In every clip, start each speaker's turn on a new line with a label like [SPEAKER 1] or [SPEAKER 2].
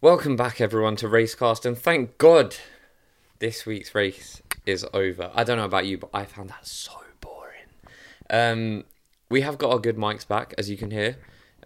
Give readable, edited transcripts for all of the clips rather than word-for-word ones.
[SPEAKER 1] Welcome back, everyone, to Racecast, and thank God this week's race is over. I don't know about you, but I found that so boring. We have got our good mics back, as you can hear.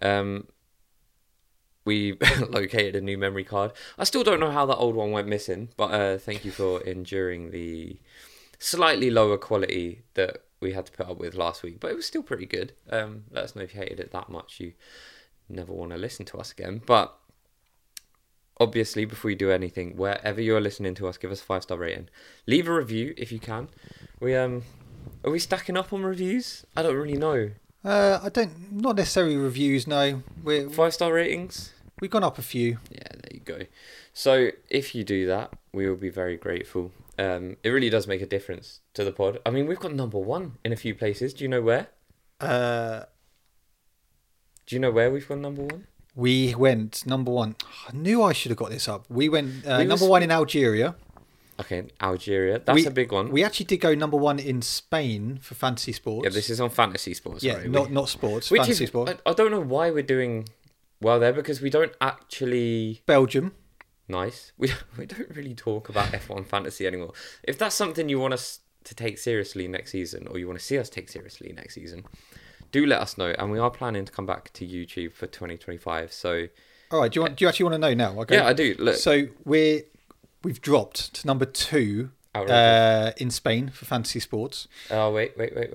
[SPEAKER 1] We located a new memory card. I still don't know how that old one went missing, but thank you for enduring the slightly lower quality that we had to put up with last week. But it was still pretty good. Let us know if you hated it that much. You never want to listen to us again. But obviously, before you do anything, wherever you're listening to us, give us a 5-star rating. Leave a review if you can. Are we stacking up on reviews? I don't really know.
[SPEAKER 2] Not necessarily reviews, no.
[SPEAKER 1] 5-star ratings?
[SPEAKER 2] We've gone up a few.
[SPEAKER 1] Yeah, there you go. So if you do that, we will be very grateful. It really does make a difference to the pod. I mean, we've got number 1 in a few places. Do you know where? Do you know where we've got number 1?
[SPEAKER 2] We went number 1. I knew I should have got this up. We went number 1 in Algeria.
[SPEAKER 1] Okay, Algeria. That's a big one.
[SPEAKER 2] We actually did go number 1 in Spain for fantasy sports.
[SPEAKER 1] Yeah, this is on fantasy sports.
[SPEAKER 2] Yeah,
[SPEAKER 1] right?
[SPEAKER 2] not sports. Fantasy sports.
[SPEAKER 1] I don't know why we're doing well there, because we don't actually...
[SPEAKER 2] Belgium.
[SPEAKER 1] Nice. We don't really talk about F1 fantasy anymore. If that's something you want us to take seriously next season, or you want to see us take seriously next season, do let us know. And we are planning to come back to YouTube for 2025. So,
[SPEAKER 2] all right. Do you actually want to know now? Okay.
[SPEAKER 1] Yeah, I do. Look.
[SPEAKER 2] So we've dropped to number 2 in Spain for fantasy sports.
[SPEAKER 1] Oh wait.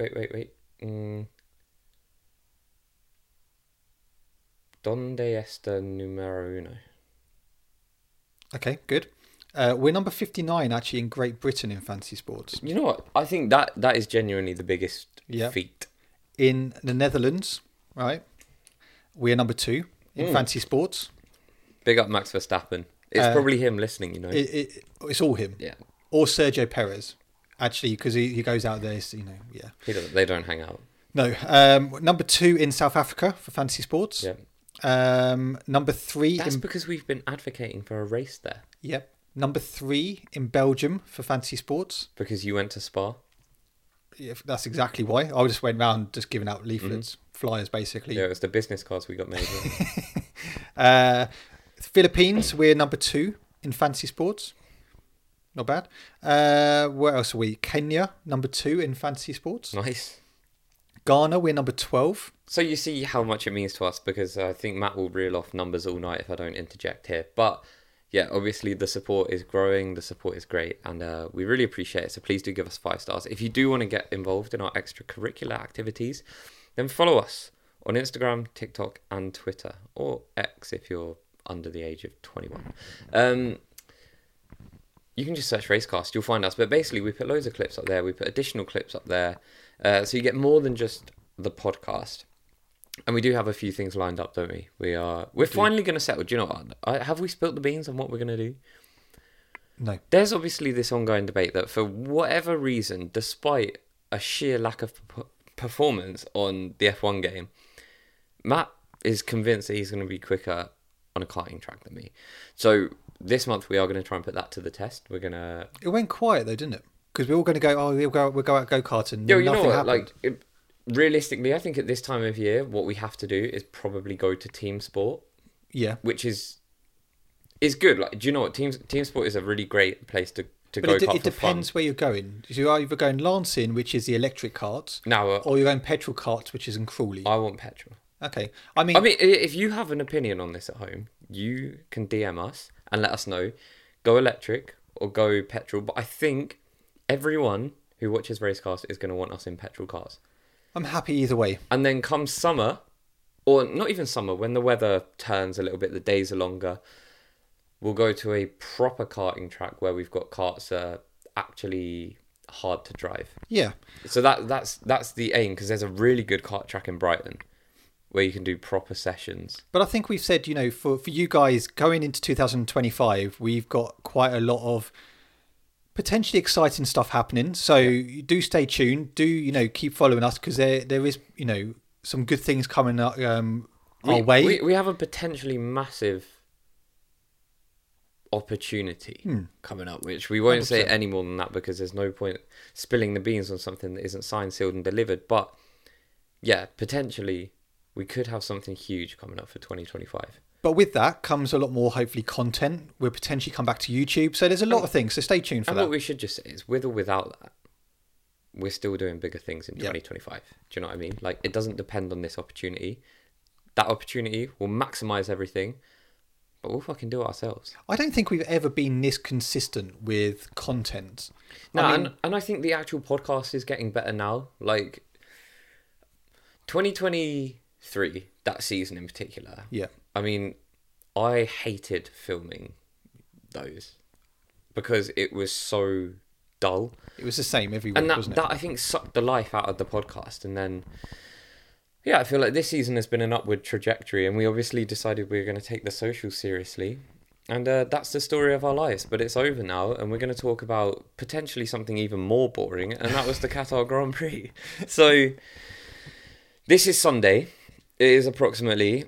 [SPEAKER 1] ¿Dónde está número 1?
[SPEAKER 2] Okay, good. We're number 59 actually in Great Britain in fantasy sports.
[SPEAKER 1] You know what? I think that is genuinely the biggest feat.
[SPEAKER 2] In the Netherlands, right? We're number 2 in fantasy sports.
[SPEAKER 1] Big up Max Verstappen. It's probably him listening, you know.
[SPEAKER 2] It's all him.
[SPEAKER 1] Yeah.
[SPEAKER 2] Or Sergio Perez, actually, because he goes out there, so, you know, yeah.
[SPEAKER 1] They don't hang out.
[SPEAKER 2] No. Number 2 in South Africa for fantasy sports.
[SPEAKER 1] Yeah.
[SPEAKER 2] Number 3...
[SPEAKER 1] That's because we've been advocating for a race there.
[SPEAKER 2] Yep. Number 3 in Belgium for fantasy sports.
[SPEAKER 1] Because you went to Spa?
[SPEAKER 2] Yeah, that's exactly why. I just went round just giving out leaflets, flyers, basically.
[SPEAKER 1] Yeah, it was the business cards we got made.
[SPEAKER 2] Philippines, we're number 2 in fantasy sports. Not bad. Where else are we? Kenya, number 2 in fantasy sports.
[SPEAKER 1] Nice.
[SPEAKER 2] Ghana, we're number 12.
[SPEAKER 1] So you see how much it means to us, because I think Matt will reel off numbers all night if I don't interject here. But yeah, obviously the support is growing, the support is great, and we really appreciate it. So please do give us 5 stars. If you do want to get involved in our extracurricular activities, then follow us on Instagram, TikTok, and Twitter, or X if you're under the age of 21. You can just search Racecast, you'll find us. But basically, we put loads of clips up there. We put additional clips up there. So you get more than just the podcast. And we do have a few things lined up, don't we? We're finally going to settle. Do you know what? Have we spilt the beans on what we're going to do?
[SPEAKER 2] No.
[SPEAKER 1] There's obviously this ongoing debate that for whatever reason, despite a sheer lack of performance on the F1 game, Matt is convinced that he's going to be quicker on a karting track than me. So this month we are going to try and put that to the test. We're going to...
[SPEAKER 2] It went quiet though, didn't it? Because we're all going to go, we'll go out go-karting.
[SPEAKER 1] Yo, you know what? Realistically, I think at this time of year, what we have to do is probably go to team sport.
[SPEAKER 2] Yeah.
[SPEAKER 1] Which is good. Like, do you know what? Team sport is a really great place to go kart for fun.
[SPEAKER 2] It depends where you're going. You're either going Lancing, which is the electric carts, or you're going petrol carts, which is in Crawley.
[SPEAKER 1] I want petrol.
[SPEAKER 2] Okay.
[SPEAKER 1] I mean, if you have an opinion on this at home, you can DM us and let us know. Go electric or go petrol. But I think everyone who watches Racecast is going to want us in petrol cars.
[SPEAKER 2] I'm happy either way.
[SPEAKER 1] And then come summer, or not even summer, when the weather turns a little bit, the days are longer, we'll go to a proper karting track where we've got karts that are actually hard to drive.
[SPEAKER 2] Yeah.
[SPEAKER 1] So that's the aim, because there's a really good kart track in Brighton where you can do proper sessions.
[SPEAKER 2] But I think we've said, you know, for you guys going into 2025, we've got quite a lot of potentially exciting stuff happening. So do stay tuned. Do, you know, keep following us, because there is, you know, some good things coming up our way.
[SPEAKER 1] We have a potentially massive opportunity coming up, which we won't 100%. Say any more than that, because there's no point spilling the beans on something that isn't signed, sealed and delivered. But yeah, potentially we could have something huge coming up for 2025.
[SPEAKER 2] But with that comes a lot more, hopefully, content. We'll potentially come back to YouTube. So there's a lot of things. So stay tuned for
[SPEAKER 1] And
[SPEAKER 2] that.
[SPEAKER 1] what we should just say is, with or without that, we're still doing bigger things in 2025. Do you know what I mean? Like, it doesn't depend on this opportunity. That opportunity will maximize everything, but we'll fucking do it ourselves.
[SPEAKER 2] I don't think we've ever been this consistent with content.
[SPEAKER 1] No,
[SPEAKER 2] I mean,
[SPEAKER 1] and I think the actual podcast is getting better now. Like, 2023, that season in particular.
[SPEAKER 2] yeah.
[SPEAKER 1] I mean, I hated filming those because it was so dull.
[SPEAKER 2] It was the same every week,
[SPEAKER 1] And
[SPEAKER 2] wasn't it?
[SPEAKER 1] that I think sucked the life out of the podcast. And then, yeah, I feel like this season has been an upward trajectory, and we obviously decided we were going to take the social seriously. And that's the story of our lives, but it's over now, and we're going to talk about potentially something even more boring, and that was the Qatar Grand Prix. So, this is Sunday. It is approximately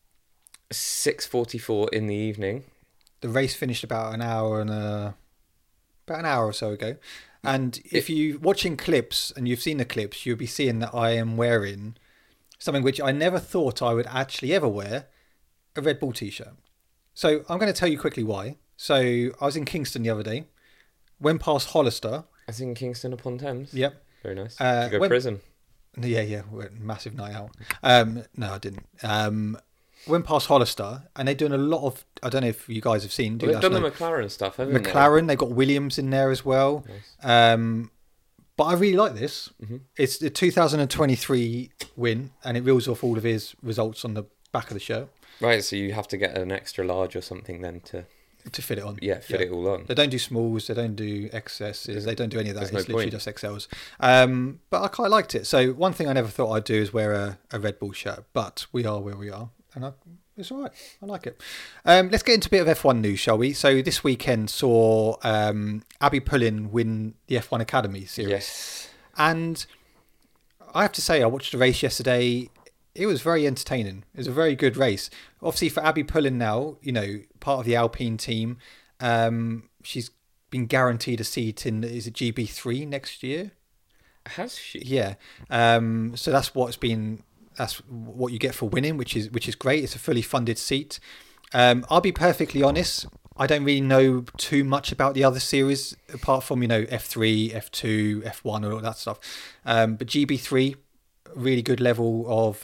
[SPEAKER 1] 6:44 in the evening.
[SPEAKER 2] The race finished about an hour or so ago. And if you're watching clips and you've seen the clips, you'll be seeing that I am wearing something which I never thought I would actually ever wear, a Red Bull t-shirt. So I'm going to tell you quickly why. So I was in Kingston the other day, went past Hollister.
[SPEAKER 1] I was in Kingston upon Thames.
[SPEAKER 2] Yep.
[SPEAKER 1] Very nice. Did you go prison?
[SPEAKER 2] Yeah, massive night out. No, I didn't. Went past Hollister, and they're doing a lot of. I don't know if you guys have seen.
[SPEAKER 1] Well, they've done the McLaren stuff, haven't they?
[SPEAKER 2] McLaren, they've got Williams in there as well.
[SPEAKER 1] Nice.
[SPEAKER 2] But I really like this. Mm-hmm. It's the 2023 win, and it reels off all of his results on the back of the shirt.
[SPEAKER 1] Right, so you have to get an extra large or something then to
[SPEAKER 2] fit it on.
[SPEAKER 1] Yeah, fit it all on.
[SPEAKER 2] They don't do smalls, they don't do XSs, they don't do any of that. It's literally just XLs. But I quite liked it. So one thing I never thought I'd do is wear a Red Bull shirt, but we are where we are, and it's all right. I like it. Let's get into a bit of F1 news, shall we? So this weekend saw Abby Pullen win the F1 Academy series.
[SPEAKER 1] Yes.
[SPEAKER 2] And I have to say, I watched the race yesterday. It was very entertaining. It was a very good race. Obviously, for Abby Pullen now, part of the Alpine team, she's been guaranteed a seat in, is it GB3 next year?
[SPEAKER 1] Has she?
[SPEAKER 2] Yeah. So that's what you get for winning, which is great. It's a fully funded seat. I'll be perfectly honest. I don't really know too much about the other series apart from F3, F2, F1, and all that stuff. But GB3. Really good level of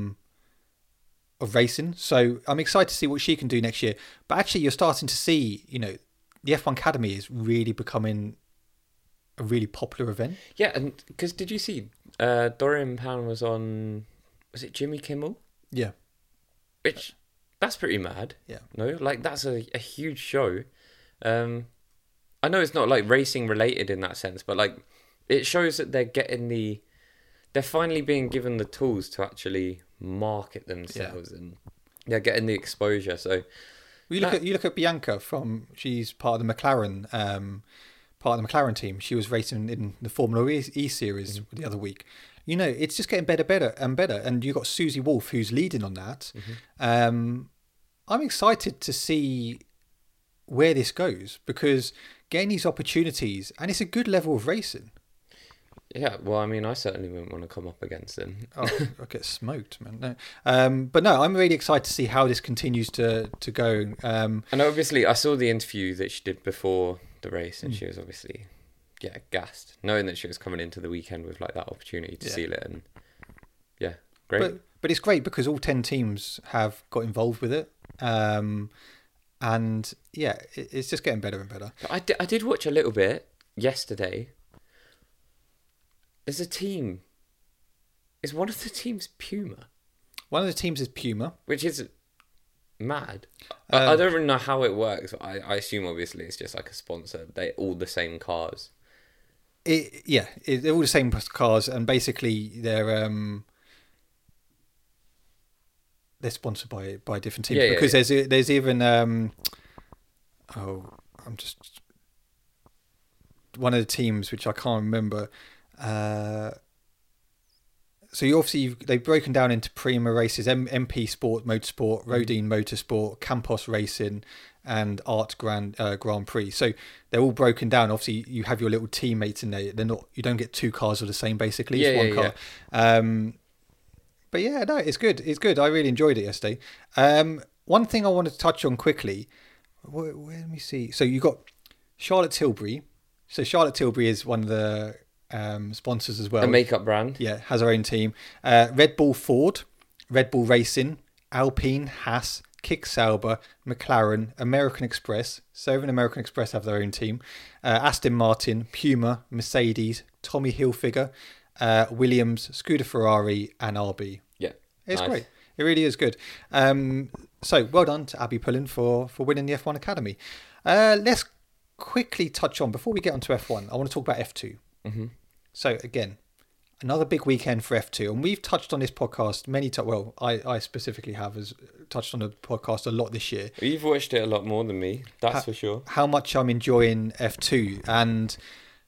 [SPEAKER 2] racing, so I'm excited to see what she can do next year. But actually, you're starting to see, the F1 Academy is really becoming a really popular event.
[SPEAKER 1] Yeah, and because did you see Dorian Pan was it Jimmy Kimmel?
[SPEAKER 2] Yeah,
[SPEAKER 1] which that's pretty mad.
[SPEAKER 2] Yeah,
[SPEAKER 1] no, like that's a huge show. I know it's not like racing related in that sense, but like it shows that they're finally being given the tools to actually market themselves, and they're getting the exposure. So
[SPEAKER 2] you look at Bianca she's part of the McLaren team. She was racing in the Formula E series the other week. It's just getting better and better. And you've got Susie Wolff who's leading on that. Mm-hmm. I'm excited to see where this goes because getting these opportunities, and it's a good level of racing.
[SPEAKER 1] Yeah, well, I mean, I certainly wouldn't want to come up against them.
[SPEAKER 2] Oh, I get smoked, man. No. But no, I'm really excited to see how this continues to go.
[SPEAKER 1] And obviously, I saw the interview that she did before the race, and she was obviously, gassed, knowing that she was coming into the weekend with like that opportunity to seal it, and great.
[SPEAKER 2] But it's great because all 10 teams have got involved with it, and it's just getting better and better.
[SPEAKER 1] I did watch a little bit yesterday. There's a team. Is one of the teams Puma?
[SPEAKER 2] One of the teams is Puma.
[SPEAKER 1] Which is mad. I don't really know how it works. I assume, obviously, it's just like a sponsor. They're all the same cars.
[SPEAKER 2] They're all the same cars, and basically they're sponsored by different teams. Because there's even... I'm just... One of the teams, which I can't remember... So they've broken down into Prima races, MP Sport Motorsport, Rodine Motorsport, Campos Racing, and Art Grand Prix. So they're all broken down. Obviously, you have your little teammates in there. You don't get two cars of the same. Basically, it's one car. But no, it's good. It's good. I really enjoyed it yesterday. one thing I wanted to touch on quickly. Let me see. So you got Charlotte Tilbury. So Charlotte Tilbury is one of the sponsors as well.
[SPEAKER 1] A makeup brand.
[SPEAKER 2] Yeah, has her own team. Red Bull Ford, Red Bull Racing, Alpine, Haas, Kick Sauber, McLaren, American Express. So even American Express have their own team. Aston Martin, Puma, Mercedes, Tommy Hilfiger, Williams, Scuderia Ferrari, and RB.
[SPEAKER 1] Yeah,
[SPEAKER 2] It's
[SPEAKER 1] nice.
[SPEAKER 2] great. It really is good. So well done to Abby Pullen for winning the F1 Academy. Let's quickly touch on, before we get onto F1, I want to talk about F2.
[SPEAKER 1] Mm-hmm.
[SPEAKER 2] So again, another big weekend for F2, and we've touched on this podcast many times. Well, I specifically have touched on the podcast a lot this year.
[SPEAKER 1] You've watched it a lot more than me, that's for sure.
[SPEAKER 2] How much I'm enjoying F2, and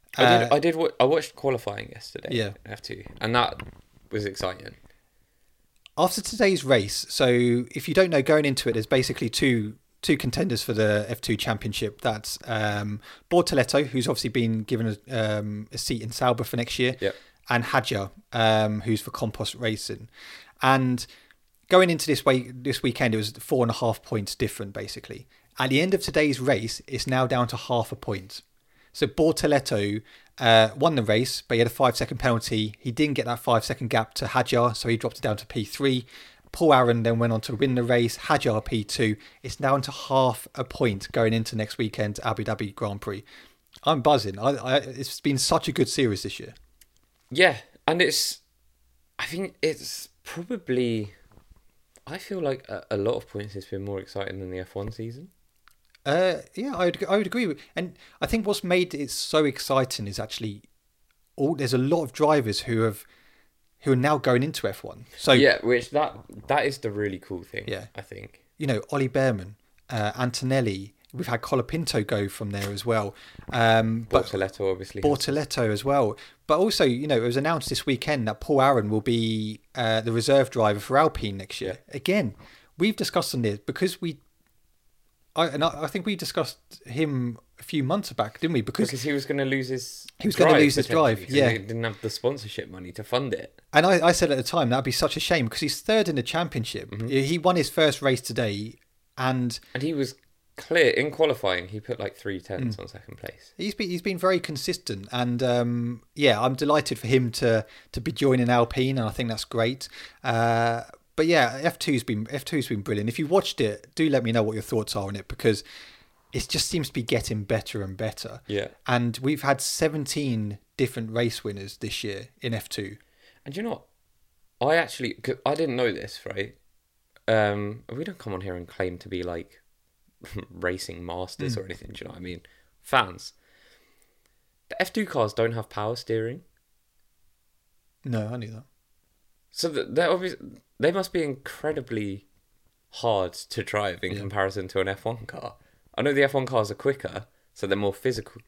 [SPEAKER 1] I watched qualifying yesterday.
[SPEAKER 2] Yeah.
[SPEAKER 1] F2, and that was exciting.
[SPEAKER 2] After today's race, so if you don't know, going into it, there's basically two contenders for the F2 Championship. That's Bortoleto, who's obviously been given a seat in Sauber for next year,
[SPEAKER 1] Yep.
[SPEAKER 2] and Hadjar, who's for Compost Racing. And going into this weekend, it was 4.5 points different, basically. At the end of today's race, it's now down to half a point. So Bortoleto won the race, but he had a 5-second penalty. He didn't get that 5-second gap to Hadjar, so he dropped it down to P3. Paul Aaron then went on to win the race. Hadjar P2. It's down to half a point going into next weekend's Abu Dhabi Grand Prix. I'm buzzing. It's been such a good series this year.
[SPEAKER 1] Yeah, and I think it's probably, I feel like a lot of points has been more exciting than the F1 season.
[SPEAKER 2] Yeah, I would agree with, and I think what's made it so exciting is actually there's a lot of drivers who are now going into F1. So
[SPEAKER 1] yeah, which that is the really cool thing.
[SPEAKER 2] Yeah.
[SPEAKER 1] I think.
[SPEAKER 2] You know, Ollie Behrman, Antonelli. We've had Colapinto go from there as well.
[SPEAKER 1] Bortoleto obviously.
[SPEAKER 2] Bortoleto as well. But also, you know, it was announced this weekend that Paul Aaron will be the reserve driver for Alpine next year.
[SPEAKER 1] Yeah.
[SPEAKER 2] Again, we've discussed on this because I think we discussed him a few months back, didn't we? Because
[SPEAKER 1] he was going to lose his.
[SPEAKER 2] Going to lose his drive.
[SPEAKER 1] He didn't have the sponsorship money to fund it.
[SPEAKER 2] And I said at the time that'd be such a shame because he's third in the championship.
[SPEAKER 1] Mm-hmm.
[SPEAKER 2] He won his first race today, and
[SPEAKER 1] he was clear in qualifying. He put like 3/10 on second place.
[SPEAKER 2] He's been very consistent, and I'm delighted for him to be joining Alpine, and I think that's great. But yeah, F2's been brilliant. If you watched it, do let me know what your thoughts are on it, because it just seems to be getting better and better.
[SPEAKER 1] Yeah.
[SPEAKER 2] And we've had 17 different race winners this year in F2.
[SPEAKER 1] And you know what? I didn't know this, right? We don't come on here and claim to be like racing masters or anything, do you know what I mean? Fans. The F2 cars don't have power steering.
[SPEAKER 2] No, I knew that.
[SPEAKER 1] So they must be incredibly hard to drive in comparison to an F1 car. I know the F1 cars are quicker, so they're more physical,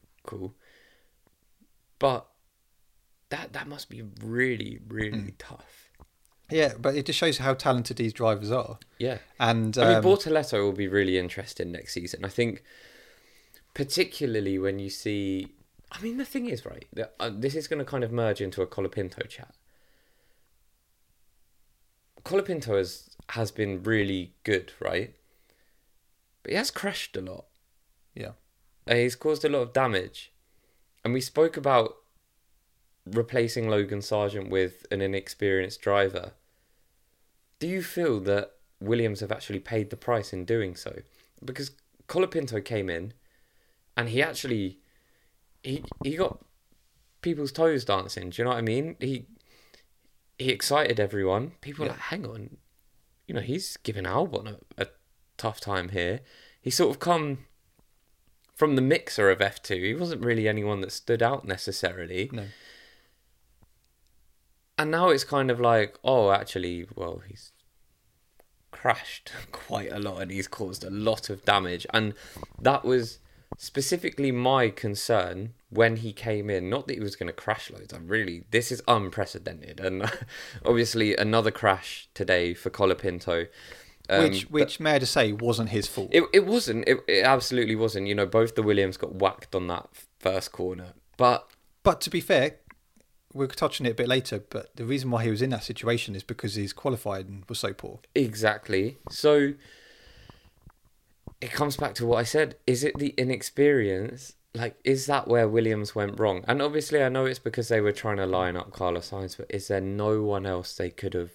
[SPEAKER 1] but that must be really, really tough.
[SPEAKER 2] Yeah, but it just shows how talented these drivers are.
[SPEAKER 1] Yeah.
[SPEAKER 2] And
[SPEAKER 1] I mean, Bortoleto will be really interesting next season. I think, particularly when you see... I mean, the thing is, right, this is going to kind of merge into a Colapinto chat. Colapinto has been really good, right? But he has crashed a lot.
[SPEAKER 2] Yeah.
[SPEAKER 1] He's caused a lot of damage. And we spoke about replacing Logan Sargent with an inexperienced driver. Do you feel that Williams have actually paid the price in doing so? Because Colapinto came in and he actually he got people's toes dancing. Do you know what I mean? He excited everyone. People were like, hang on, you know, he's giving Albon a tough time here. He sort of come from the mixer of F2. He wasn't really anyone that stood out necessarily.
[SPEAKER 2] No.
[SPEAKER 1] And now it's kind of like, oh, actually, well, he's crashed quite a lot and he's caused a lot of damage. And that was specifically my concern when he came in. Not that he was going to crash loads. This is unprecedented. And obviously another crash today for Colapinto.
[SPEAKER 2] Which may I just say, wasn't his fault.
[SPEAKER 1] It wasn't. It absolutely wasn't. You know, both the Williams got whacked on that first corner. But
[SPEAKER 2] to be fair, we'll touch on it a bit later, but the reason why he was in that situation is because his qualifying was so poor.
[SPEAKER 1] Exactly. So it comes back to what I said. Is it the inexperience? Like, is that where Williams went wrong? And obviously, I know it's because they were trying to line up Carlos Sainz, but is there no one else they could have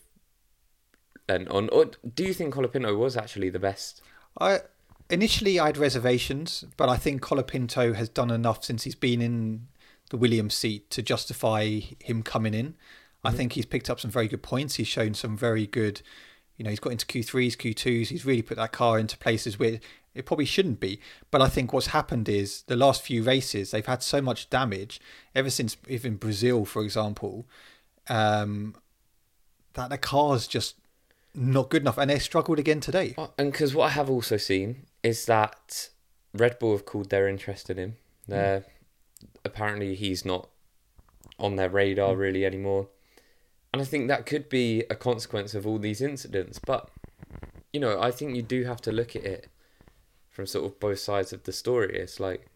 [SPEAKER 1] then on? Or do you think Colapinto was actually the best?
[SPEAKER 2] Initially, I had reservations, but I think Colapinto has done enough since he's been in the Williams seat to justify him coming in. I think he's picked up some very good points. He's shown some very good, he's got into Q3s, Q2s. He's really put that car into places where it probably shouldn't be. But I think what's happened is the last few races, they've had so much damage, ever since even Brazil, for example, that the car's just not good enough. And they struggled again today.
[SPEAKER 1] And because what I have also seen is that Red Bull have called their interest in him. Apparently he's not on their radar really anymore. And I think that could be a consequence of all these incidents. But, I think you do have to look at it from sort of both sides of the story. It's like,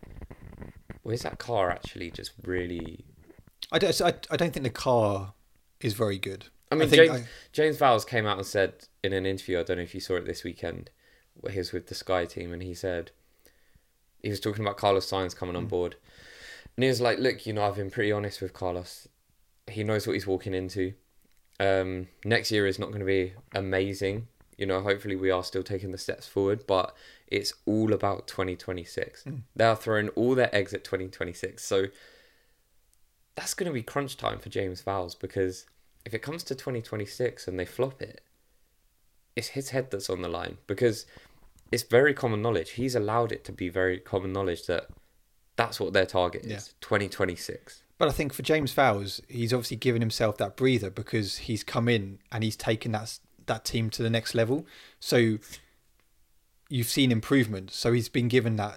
[SPEAKER 1] is that car actually just really...
[SPEAKER 2] I don't think the car is very good.
[SPEAKER 1] I mean, James Vowles came out and said in an interview, I don't know if you saw it this weekend, where he was with the Sky team, and he said, he was talking about Carlos Sainz coming on board. And he was like, look, I've been pretty honest with Carlos. He knows what he's walking into. Next year is not going to be amazing. Hopefully we are still taking the steps forward, but it's all about 2026. They are throwing all their eggs at 2026. So that's going to be crunch time for James Vowles, because if it comes to 2026 and they flop it, it's his head that's on the line, because it's very common knowledge. He's allowed it to be very common knowledge that that's what their target is, 2026.
[SPEAKER 2] But I think for James Vowles, he's obviously given himself that breather because he's come in and he's taken that team to the next level. So you've seen improvement. So he's been given that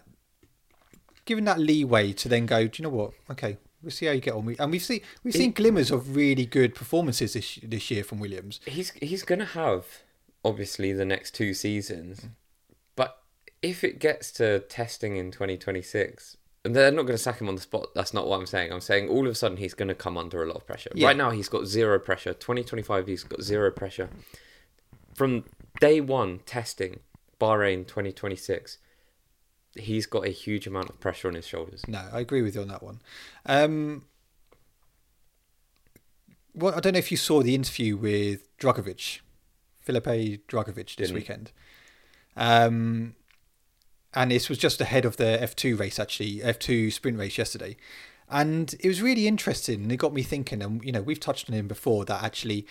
[SPEAKER 2] leeway to then go, do you know what? Okay, we'll see how you get on. And we've seen glimmers of really good performances this year from Williams.
[SPEAKER 1] He's going to have, obviously, the next 2 seasons. But if it gets to testing in 2026... And they're not going to sack him on the spot. That's not what I'm saying. I'm saying all of a sudden he's going to come under a lot of pressure. Yeah. Right now he's got zero pressure. 2025 he's got zero pressure. From day one testing, Bahrain 2026, he's got a huge amount of pressure on his shoulders.
[SPEAKER 2] No, I agree with you on that one. I don't know if you saw the interview with Filipe Drugovich this weekend. And this was just ahead of the F2 race, actually, F2 sprint race yesterday. And it was really interesting, and it got me thinking, and, we've touched on him before, that actually,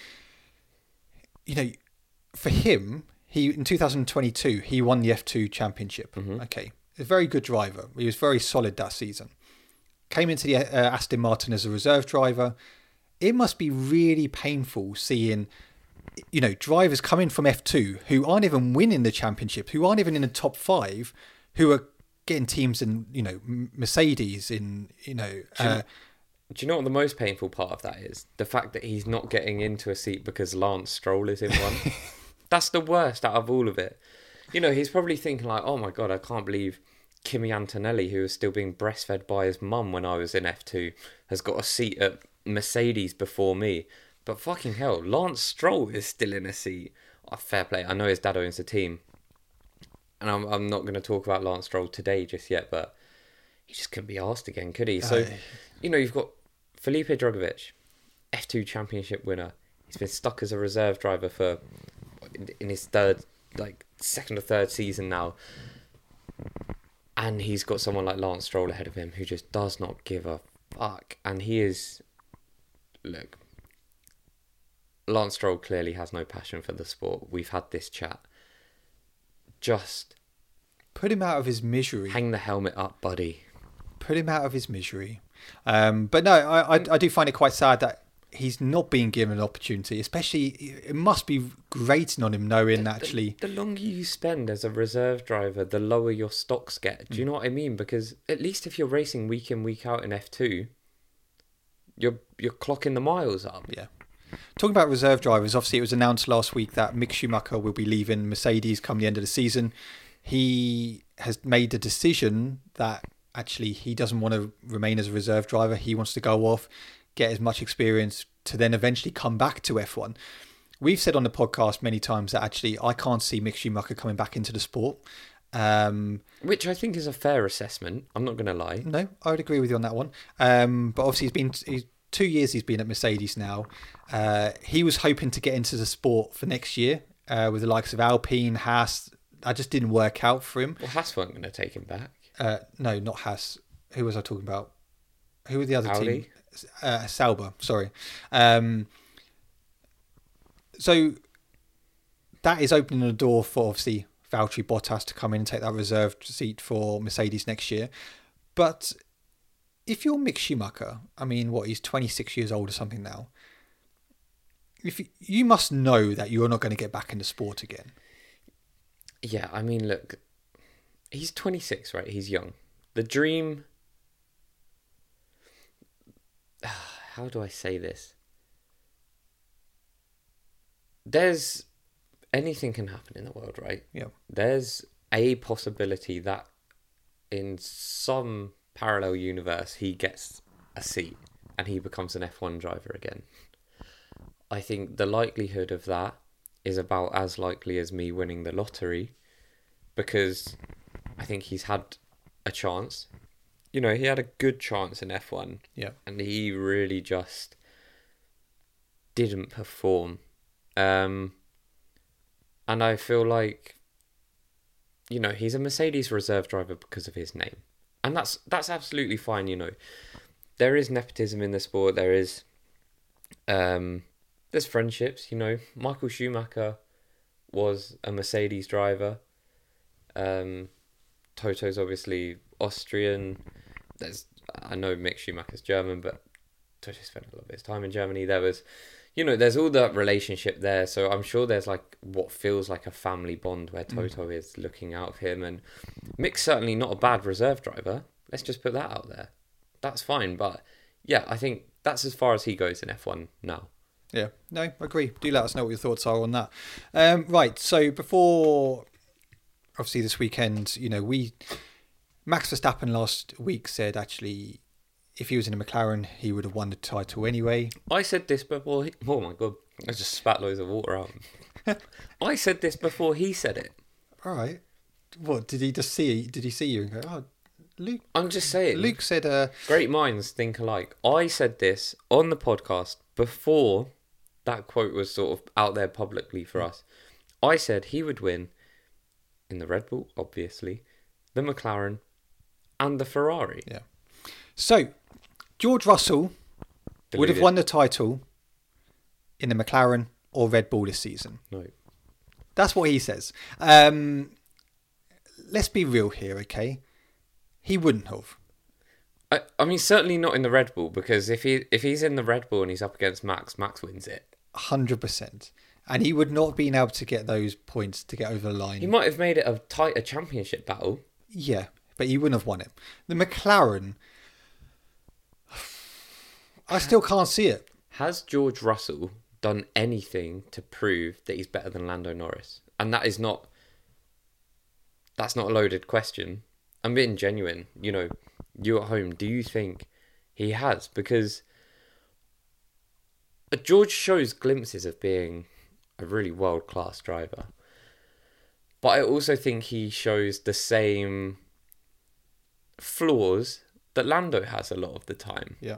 [SPEAKER 2] for him, in 2022, he won the F2 championship. Okay. A very good driver. He was very solid that season. Came into the Aston Martin as a reserve driver. It must be really painful seeing, drivers coming from F2 who aren't even winning the championship, who aren't even in the top 5, who are getting teams in, Mercedes, in,
[SPEAKER 1] Do you know what the most painful part of that is? The fact that he's not getting into a seat because Lance Stroll is in one. That's the worst out of all of it. He's probably thinking like, oh my God, I can't believe Kimi Antonelli, who was still being breastfed by his mum when I was in F2, has got a seat at Mercedes before me. But fucking hell, Lance Stroll is still in a seat. Oh, fair play. I know his dad owns a team. And I'm not going to talk about Lance Stroll today just yet, but he just couldn't be asked again, could he? So, you've got Filipe Drugovich, F2 championship winner. He's been stuck as a reserve driver for in his second or third season now. And he's got someone like Lance Stroll ahead of him who just does not give a fuck. And he is... Look... Lance Stroll clearly has no passion for the sport. We've had this chat. Just...
[SPEAKER 2] Put him out of his misery.
[SPEAKER 1] Hang the helmet up, buddy.
[SPEAKER 2] Put him out of his misery. But no, I do find it quite sad that he's not being given an opportunity. Especially, it must be grating on him knowing actually...
[SPEAKER 1] The longer you spend as a reserve driver, the lower your stocks get. Do you know what I mean? Because at least if you're racing week in, week out in F2, you're clocking the miles up.
[SPEAKER 2] Yeah. Talking about reserve drivers, obviously it was announced last week that Mick Schumacher will be leaving Mercedes come the end of the season. He has made the decision that actually he doesn't want to remain as a reserve driver. He wants to go off, get as much experience to then eventually come back to F1. We've said on the podcast many times that actually I can't see Mick Schumacher coming back into the sport.
[SPEAKER 1] Which I think is a fair assessment. I'm not going to lie.
[SPEAKER 2] No, I would agree with you on that one. But obviously, he's 2 years he's been at Mercedes now. He was hoping to get into the sport for next year with the likes of Alpine, Haas. That just didn't work out for him.
[SPEAKER 1] Well, Haas weren't going to take him back.
[SPEAKER 2] No, not Haas. Who was I talking about? Who were the other
[SPEAKER 1] Audi?
[SPEAKER 2] team? Sauber, sorry. So that is opening the door for obviously Valtteri Bottas to come in and take that reserved seat for Mercedes next year. But if you're Mick Schumacher, I mean, he's 26 years old or something now. If you must know that you're not going to get back into sport again.
[SPEAKER 1] Yeah, I mean, look, he's 26, right? He's young. The dream... How do I say this? There's... Anything can happen in the world, right?
[SPEAKER 2] Yeah.
[SPEAKER 1] There's a possibility that in some parallel universe he gets a seat and he becomes an F1 driver again. I think the likelihood of that is about as likely as me winning the lottery, because I think he's had a chance. You know, he had a good chance in F1.
[SPEAKER 2] Yeah.
[SPEAKER 1] And he really just didn't perform. And I feel like, you know, he's a Mercedes reserve driver because of his name. And that's absolutely fine, you know. There is nepotism in the sport. There's friendships, you know. Michael Schumacher was a Mercedes driver. Toto's obviously Austrian. I know Mick Schumacher's German, but Toto spent a lot of his time in Germany. There's all that relationship there, so I'm sure there's like what feels like a family bond where Toto is looking out for him, and Mick's certainly not a bad reserve driver. Let's just put that out there. That's fine, but yeah, I think that's as far as he goes in F1 now.
[SPEAKER 2] Yeah, no, I agree. Do let us know what your thoughts are on that. Right, so before, obviously this weekend, you know, Max Verstappen last week said actually, if he was in a McLaren, he would have won the title anyway.
[SPEAKER 1] I said this before... Oh my God, I just spat loads of water out. I said this before he said it.
[SPEAKER 2] All right. What, did he just see? Did he see you and go, oh, Luke?
[SPEAKER 1] I'm just saying.
[SPEAKER 2] Luke said...
[SPEAKER 1] Great minds think alike. I said this on the podcast before that quote was sort of out there publicly for us. I said he would win in the Red Bull, obviously, the McLaren, and the Ferrari.
[SPEAKER 2] Yeah. So, George Russell would have won the title in the McLaren or Red Bull this season.
[SPEAKER 1] No.
[SPEAKER 2] That's what he says. Let's be real here, okay? He wouldn't have.
[SPEAKER 1] I mean, certainly not in the Red Bull, because if he's in the Red Bull and he's up against Max wins it.
[SPEAKER 2] 100%. And he would not have been able to get those points to get over the line.
[SPEAKER 1] He might have made it a tighter championship battle.
[SPEAKER 2] Yeah, but he wouldn't have won it. The McLaren... I still can't see it.
[SPEAKER 1] Has George Russell done anything to prove that he's better than Lando Norris? And that's not a loaded question. I'm being genuine. You know, you at home, do you think he has? Because George shows glimpses of being a really world-class driver. But I also think he shows the same flaws that Lando has a lot of the time.
[SPEAKER 2] Yeah.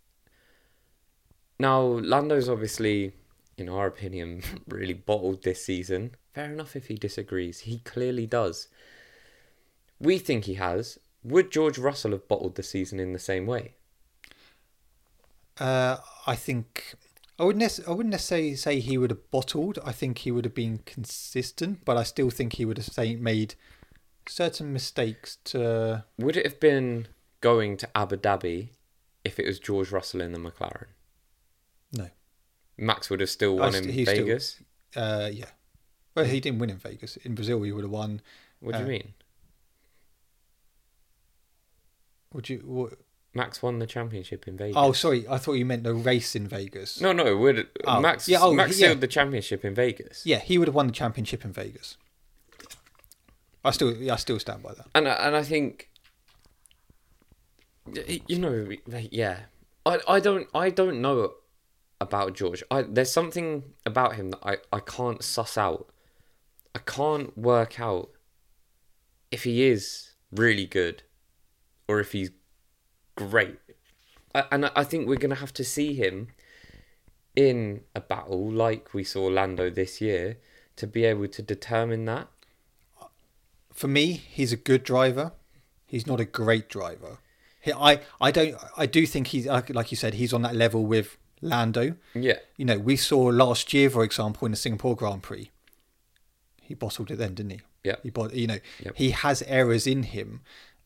[SPEAKER 1] Now, Lando's obviously, in our opinion, really bottled this season. Fair enough if he disagrees. He clearly does. We think he has. Would George Russell have bottled the season in the same way?
[SPEAKER 2] I think... I wouldn't necessarily say he would have bottled. I think he would have been consistent, but I still think he would have made certain mistakes to...
[SPEAKER 1] Would it have been going to Abu Dhabi if it was George Russell in the McLaren?
[SPEAKER 2] No.
[SPEAKER 1] Max would have still won in Vegas?
[SPEAKER 2] Yeah. Well, he didn't win in Vegas. In Brazil, he would have won.
[SPEAKER 1] What do you mean? Max won the championship in Vegas.
[SPEAKER 2] Oh, sorry. I thought you meant the race in Vegas.
[SPEAKER 1] No. Max sealed the championship in Vegas.
[SPEAKER 2] Yeah, he would have won the championship in Vegas. I still stand by that.
[SPEAKER 1] And I think, you know, yeah. I don't know about George. There's something about him that I can't suss out. I can't work out if he is really good or if he's great. And I think we're going to have to see him in a battle like we saw Lando this year to be able to determine that.
[SPEAKER 2] For me, he's a good driver. He's not a great driver. I do think he's, like you said, he's on that level with Lando.
[SPEAKER 1] Yeah.
[SPEAKER 2] You know, we saw last year, for example, in the Singapore Grand Prix, he bottled it then, didn't he?
[SPEAKER 1] Yeah.
[SPEAKER 2] Yep. He has errors in him.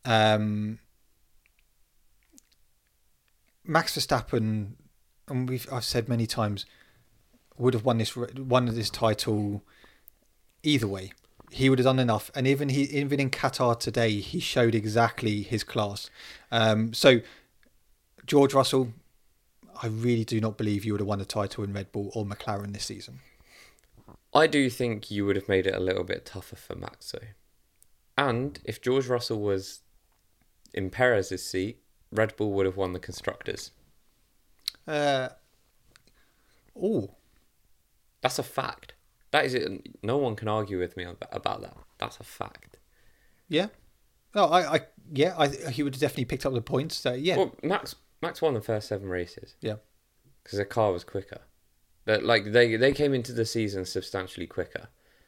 [SPEAKER 2] Max Verstappen, and I've said many times, would have won this title either way. He would have done enough, and even in Qatar today, he showed exactly his class. So George Russell, I really do not believe you would have won a title in Red Bull or McLaren this season.
[SPEAKER 1] I do think you would have made it a little bit tougher for Max though. And if George Russell was in Perez's seat, Red Bull would have won the Constructors.
[SPEAKER 2] Oh,
[SPEAKER 1] that's a fact. That is it. No one can argue with me about that. That's a fact.
[SPEAKER 2] Yeah. Oh, he would have definitely picked up the points. So yeah.
[SPEAKER 1] Well, Max won the first 7 races.
[SPEAKER 2] Yeah.
[SPEAKER 1] Because the car was quicker. They came into the season substantially quicker.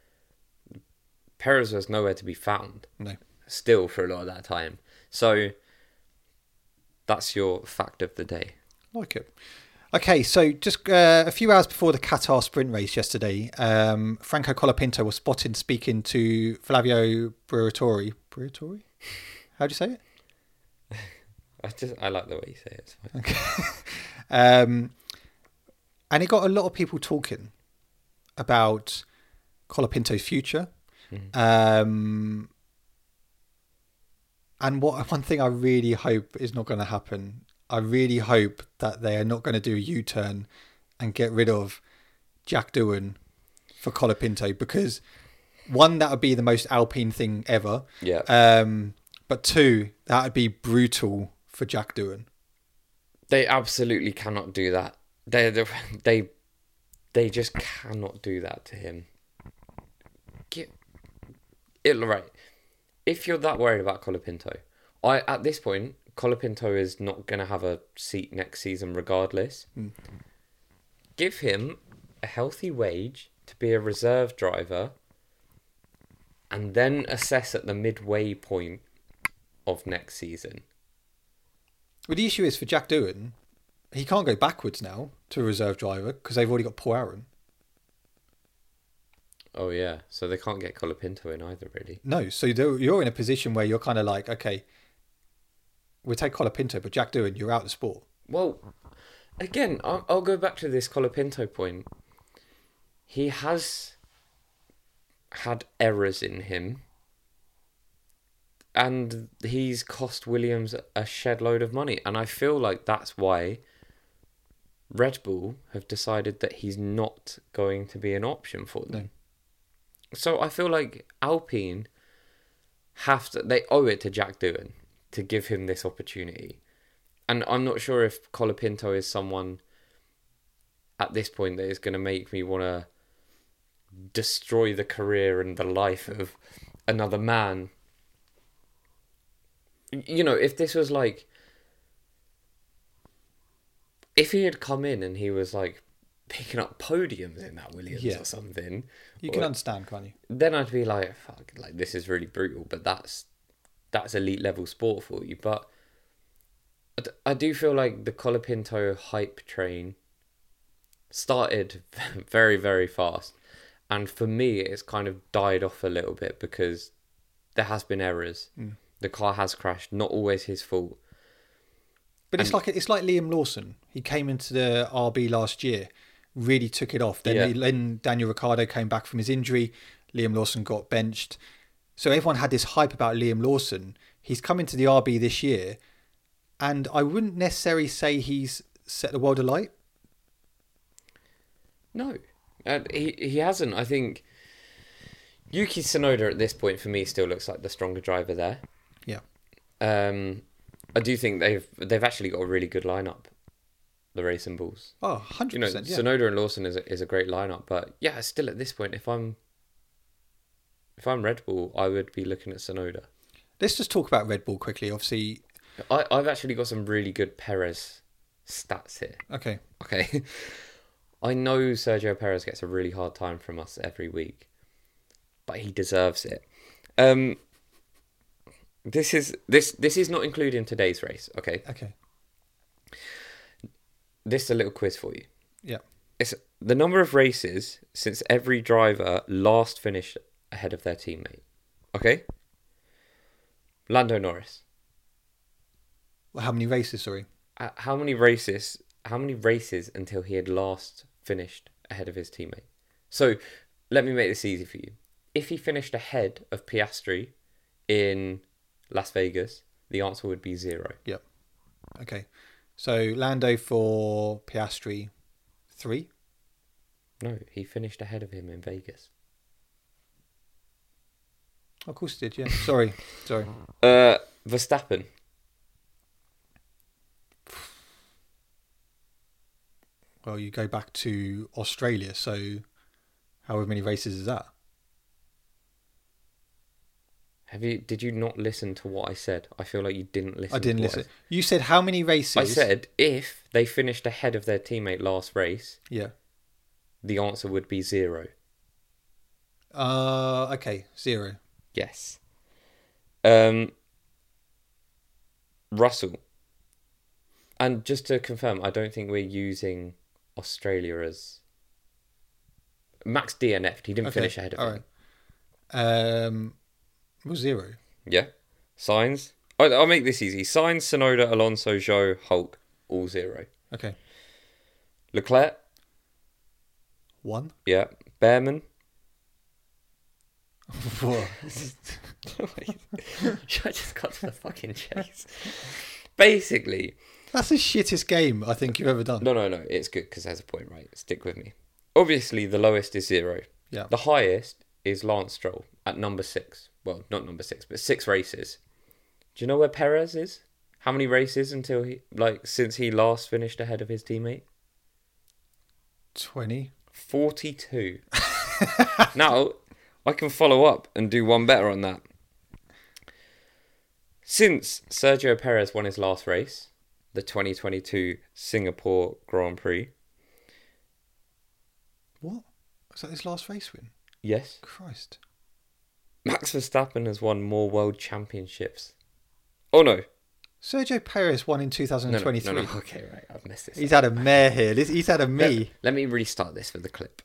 [SPEAKER 1] Perez was nowhere to be found.
[SPEAKER 2] No.
[SPEAKER 1] Still for a lot of that time. So that's your fact of the day.
[SPEAKER 2] Like it. Okay, so just a few hours before the Qatar sprint race yesterday, Franco Colapinto was spotted speaking to Flavio Briatore. Briatore? How do you say it?
[SPEAKER 1] I like the way you say it. It's fine.
[SPEAKER 2] Okay. And it got a lot of people talking about Colapinto's future. Mm-hmm. And one thing I really hope is not going to happen. I really hope that they are not going to do a U-turn and get rid of Jack Doohan for Colapinto, because one, that would be the most Alpine thing ever.
[SPEAKER 1] Yeah.
[SPEAKER 2] But two, that would be brutal for Jack Doohan.
[SPEAKER 1] They absolutely cannot do that. They just cannot do that to him. Right. If you're that worried about Colapinto, at this point, Colapinto is not going to have a seat next season regardless. Mm. Give him a healthy wage to be a reserve driver and then assess at the midway point of next season.
[SPEAKER 2] Well, the issue is for Jack Doohan, he can't go backwards now to a reserve driver because they've already got Paul Aaron.
[SPEAKER 1] Oh, yeah. So they can't get Colapinto in either, really.
[SPEAKER 2] No. So you're in a position where you're kind of like, okay, we'll take Colapinto, but Jack Doohan, you're out of the sport.
[SPEAKER 1] Well, again, I'll go back to this Colapinto point. He has had errors in him, and he's cost Williams a shed load of money. And I feel like that's why Red Bull have decided that he's not going to be an option for them. No. So I feel like Alpine they owe it to Jack Doohan to give him this opportunity. And I'm not sure if Colapinto is someone at this point that is going to make me want to destroy the career and the life of another man. You know, if this was like, if he had come in and he was like picking up podiums in that Williams or something,
[SPEAKER 2] you can understand, can't you?
[SPEAKER 1] Then I'd be like, fuck, like this is really brutal, but that's elite level sport for you. But I do feel like the Colapinto hype train started very, very fast, and for me it's kind of died off a little bit because there has been errors. The car has crashed, not always his fault.
[SPEAKER 2] But it's like Liam Lawson. He came into the RB last year, really took it off. Then Daniel Ricciardo came back from his injury. Liam Lawson got benched. So everyone had this hype about Liam Lawson. He's come into the RB this year, and I wouldn't necessarily say he's set the world alight.
[SPEAKER 1] No, he hasn't. I think Yuki Tsunoda at this point for me still looks like the stronger driver there.
[SPEAKER 2] Yeah.
[SPEAKER 1] I do think they've actually got a really good lineup, the Racing Bulls.
[SPEAKER 2] Oh, 100%.
[SPEAKER 1] Tsunoda and Lawson is a great lineup, but yeah, still at this point, if I'm if I'm Red Bull, I would be looking at Tsunoda.
[SPEAKER 2] Let's just talk about Red Bull quickly. Obviously,
[SPEAKER 1] I've actually got some really good Perez stats here.
[SPEAKER 2] okay.
[SPEAKER 1] Okay. I know Sergio Perez gets a really hard time from us every week, but he deserves it. This is not including today's race, okay?
[SPEAKER 2] Okay.
[SPEAKER 1] This is a little quiz for you.
[SPEAKER 2] Yeah.
[SPEAKER 1] It's the number of races since every driver last finished ahead of their teammate. Okay? Lando Norris.
[SPEAKER 2] Well, how many races? Sorry.
[SPEAKER 1] How many races until he had last finished ahead of his teammate? So, let me make this easy for you. If he finished ahead of Piastri in Las Vegas, the answer would be 0.
[SPEAKER 2] Yep. Okay. So Lando for Piastri, 3.
[SPEAKER 1] No, he finished ahead of him in Vegas.
[SPEAKER 2] Of course he did. Yeah. Sorry.
[SPEAKER 1] Verstappen.
[SPEAKER 2] Well, you go back to Australia, so however many races is that?
[SPEAKER 1] Did you not listen to what I said? I feel like you didn't listen.
[SPEAKER 2] I didn't listen. You said how many races?
[SPEAKER 1] I said if they finished ahead of their teammate last race,
[SPEAKER 2] yeah,
[SPEAKER 1] the answer would be 0.
[SPEAKER 2] Okay, 0.
[SPEAKER 1] Yes. Russell. And just to confirm, I don't think we're using Australia as... Max DNF'd. He didn't finish ahead of him.
[SPEAKER 2] All right. Was 0.
[SPEAKER 1] Yeah. Sainz. I'll make this easy. Sainz, Tsunoda, Alonso, Zhou, Hulk, all 0.
[SPEAKER 2] Okay.
[SPEAKER 1] Leclerc.
[SPEAKER 2] 1.
[SPEAKER 1] Yeah. Behrman.
[SPEAKER 2] What?
[SPEAKER 1] I just got to the fucking chase. Basically...
[SPEAKER 2] That's the shittest game I think you've ever done.
[SPEAKER 1] No. It's good because there's a point, right? Stick with me. Obviously, the lowest is 0.
[SPEAKER 2] Yeah.
[SPEAKER 1] The highest is Lance Stroll at number 6. Well, not number 6, but 6 races. Do you know where Perez is? How many races since he last finished ahead of his teammate?
[SPEAKER 2] 20.
[SPEAKER 1] 42. Now, I can follow up and do one better on that. Since Sergio Perez won his last race, the 2022 Singapore Grand Prix.
[SPEAKER 2] What? Was that his last race win?
[SPEAKER 1] Yes.
[SPEAKER 2] Christ.
[SPEAKER 1] Max Verstappen has won more world championships. Oh, no.
[SPEAKER 2] Sergio Perez won in 2023.
[SPEAKER 1] No. Okay, right. I've messed this
[SPEAKER 2] He's
[SPEAKER 1] up.
[SPEAKER 2] had a mare here. He's had a me.
[SPEAKER 1] Let me restart this for the clip.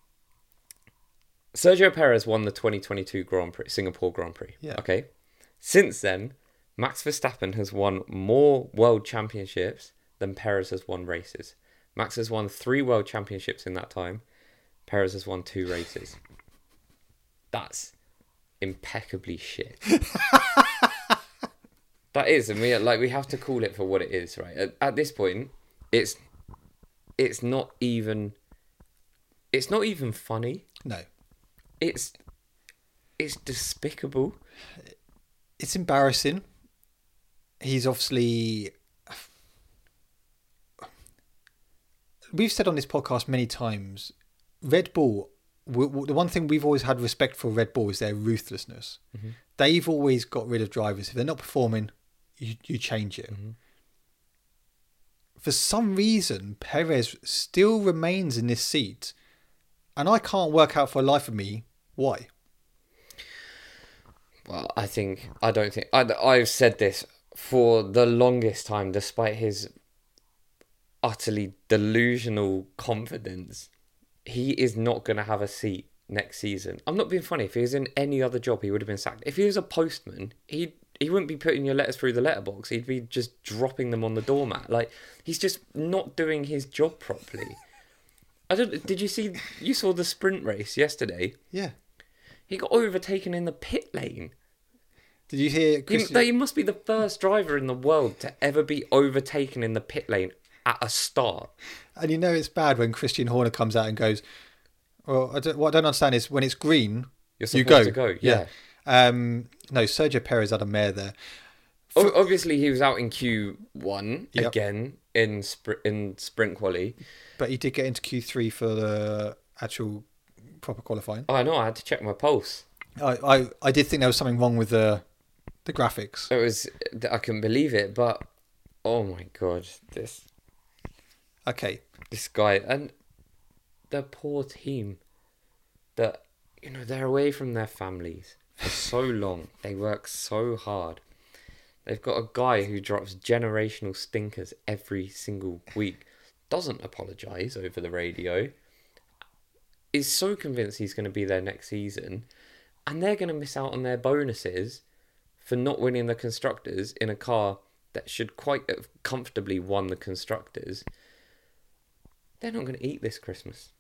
[SPEAKER 1] Sergio Perez won the 2022 Singapore Grand Prix.
[SPEAKER 2] Yeah.
[SPEAKER 1] Okay. Since then, Max Verstappen has won more world championships than Perez has won races. Max has won 3 world championships in that time. Perez has won 2 races. That's impeccably shit. That is, and we have to call it for what it is, right? At this point, it's not even funny.
[SPEAKER 2] No.
[SPEAKER 1] It's despicable.
[SPEAKER 2] It's embarrassing. He's obviously... We've said on this podcast many times, Red Bull, the one thing we've always had respect for Red Bull is their ruthlessness. Mm-hmm. They've always got rid of drivers. If they're not performing, you change it. Mm-hmm. For some reason, Perez still remains in this seat. And I can't work out for the life of me why.
[SPEAKER 1] Well, I've said this for the longest time, despite his utterly delusional confidence. He is not going to have a seat next season. I'm not being funny. If he was in any other job, he would have been sacked. If he was a postman, he wouldn't be putting your letters through the letterbox. He'd be just dropping them on the doormat. Like, he's just not doing his job properly. Did you see? You saw the sprint race yesterday.
[SPEAKER 2] Yeah.
[SPEAKER 1] He got overtaken in the pit lane.
[SPEAKER 2] Did you hear?
[SPEAKER 1] He must be the first driver in the world to ever be overtaken in the pit lane at a start.
[SPEAKER 2] And you know it's bad when Christian Horner comes out and goes, well, what I don't understand is when it's green,
[SPEAKER 1] you're supposed to go. Yeah.
[SPEAKER 2] No, Sergio Perez had a mare there.
[SPEAKER 1] Obviously, he was out in Q1 again in sprint quali.
[SPEAKER 2] But he did get into Q3 for the actual proper qualifying.
[SPEAKER 1] Oh, I know. I had to check my pulse.
[SPEAKER 2] I did think there was something wrong with the graphics.
[SPEAKER 1] It was, I couldn't believe it, but oh my god,
[SPEAKER 2] Okay.
[SPEAKER 1] this guy and the poor team that, they're away from their families for so long. They work so hard. They've got a guy who drops generational stinkers every single week, doesn't apologise over the radio, is so convinced he's going to be there next season, and they're going to miss out on their bonuses for not winning the Constructors in a car that should quite have comfortably won the Constructors. They're not going to eat this Christmas.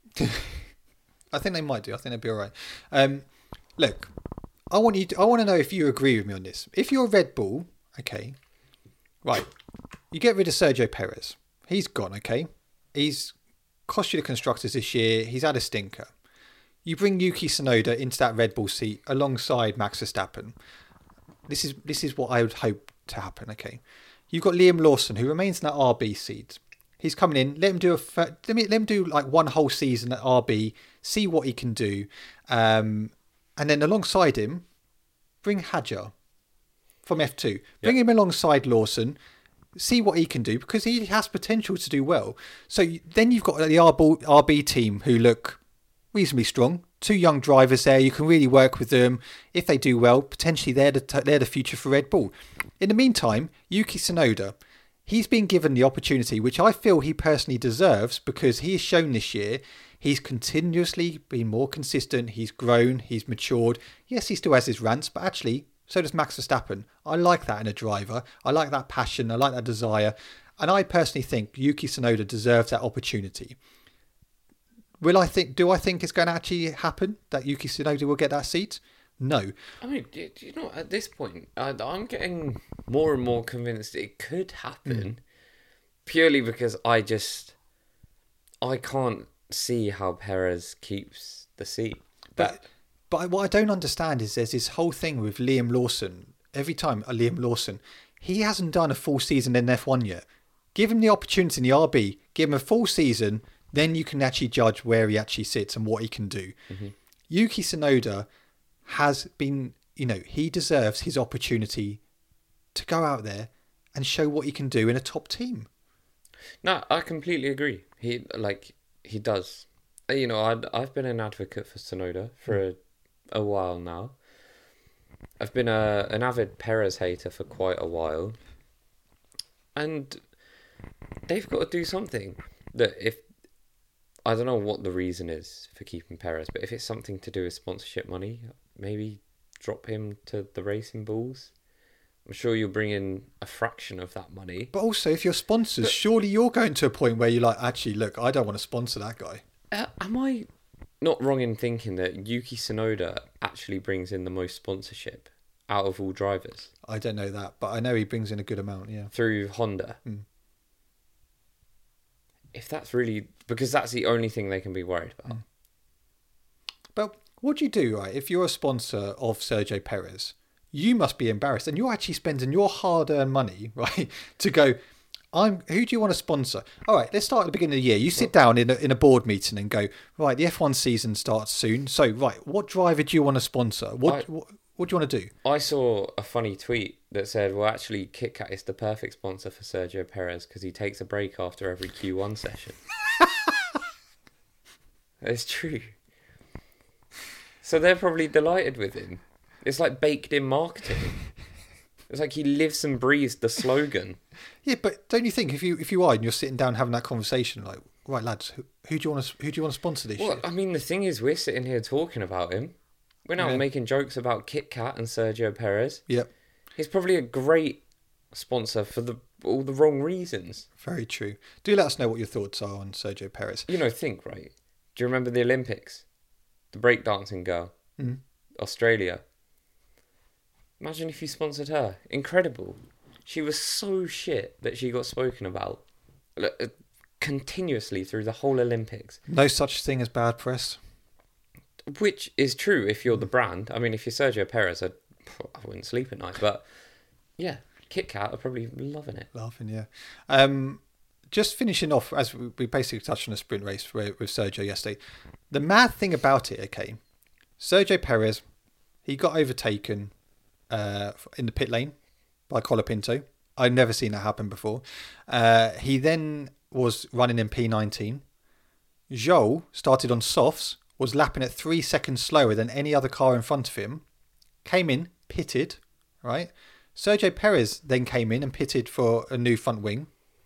[SPEAKER 2] I think they might do. I think they'll be all right. Look, I want to know if you agree with me on this. If you're Red Bull, okay, right, you get rid of Sergio Perez. He's gone, okay? He's cost you the Constructors this year. He's had a stinker. You bring Yuki Tsunoda into that Red Bull seat alongside Max Verstappen. This is what I would hope to happen, okay? You've got Liam Lawson, who remains in that RB seat. He's coming in. Let him do like one whole season at RB, see what he can do, and then alongside him, bring Hadjar from F2. Bring him alongside Lawson, see what he can do, because he has potential to do well. So then you've got the RB team who look reasonably strong. 2 young drivers there. You can really work with them. If they do well, potentially they're the future for Red Bull. In the meantime, Yuki Tsunoda, he's been given the opportunity, which I feel he personally deserves, because he has shown this year he's continuously been more consistent. He's grown. He's matured. Yes, he still has his rants, but actually, so does Max Verstappen. I like that in a driver. I like that passion. I like that desire. And I personally think Yuki Tsunoda deserves that opportunity. Do I think it's going to actually happen that Yuki Tsunoda will get that seat? No.
[SPEAKER 1] I mean, at this point, I'm getting more and more convinced it could happen, purely because I can't see how Perez keeps the seat.
[SPEAKER 2] But what I don't understand is there's this whole thing with Liam Lawson. Every time Liam Lawson, he hasn't done a full season in F1 yet. Give him the opportunity in the RB, give him a full season, then you can actually judge where he actually sits and what he can do. Mm-hmm. Yuki Tsunoda has been, he deserves his opportunity to go out there and show what he can do in a top team.
[SPEAKER 1] No, I completely agree. He does. I've been an advocate for Tsunoda for a while now. I've been an avid Perez hater for quite a while. And they've got to do something. That I don't know what the reason is for keeping Perez, but if it's something to do with sponsorship money, maybe drop him to the Racing Bulls. I'm sure you'll bring in a fraction of that money.
[SPEAKER 2] But also, if you're sponsors, surely you're going to a point where you're like, actually, look, I don't want to sponsor that guy.
[SPEAKER 1] Am I not wrong in thinking that Yuki Tsunoda actually brings in the most sponsorship out of all drivers?
[SPEAKER 2] I don't know that, but I know he brings in a good amount, yeah.
[SPEAKER 1] Through Honda. If that's really... Because that's the only thing they can be worried about.
[SPEAKER 2] But what do you do, right? If you're a sponsor of Sergio Perez, you must be embarrassed. And you're actually spending your hard-earned money, right, to go, who do you want to sponsor? All right, let's start at the beginning of the year. You sit down in a board meeting and go, right, the F1 season starts soon. So, right, what driver do you want to sponsor? What do you want to do?
[SPEAKER 1] I saw a funny tweet that said, well, actually, KitKat is the perfect sponsor for Sergio Perez because he takes a break after every Q1 session. It's true. So they're probably delighted with him. It's like baked in marketing. It's like he lives and breathes the slogan.
[SPEAKER 2] Yeah, but don't you think if you are and you're sitting down having that conversation, like, right, lads, who do you want to sponsor this year?
[SPEAKER 1] I mean, the thing is, we're sitting here talking about him. We're now making jokes about KitKat and Sergio Perez.
[SPEAKER 2] Yep.
[SPEAKER 1] He's probably a great sponsor for all the wrong reasons.
[SPEAKER 2] Very true. Do let us know what your thoughts are on Sergio Perez.
[SPEAKER 1] Think, right? Do you remember the Olympics? The breakdancing girl. Australia. Imagine if you sponsored her. Incredible. She was so shit that she got spoken about continuously through the whole Olympics.
[SPEAKER 2] No such thing as bad press.
[SPEAKER 1] Which is true if you're the brand. I mean, if you're Sergio Perez, I wouldn't sleep at night. But yeah, KitKat are probably loving it.
[SPEAKER 2] Laughing, yeah. Just finishing off, as we basically touched on a sprint race with Sergio yesterday. The mad thing about it, okay, Sergio Perez, He got overtaken in the pit lane by Colapinto. I've never seen that happen before. He then was running in P19. Zhou started on softs, was lapping at 3 seconds slower than any other car in front of him. Came in, pitted, right? Sergio Perez then came in and pitted for a new front wing.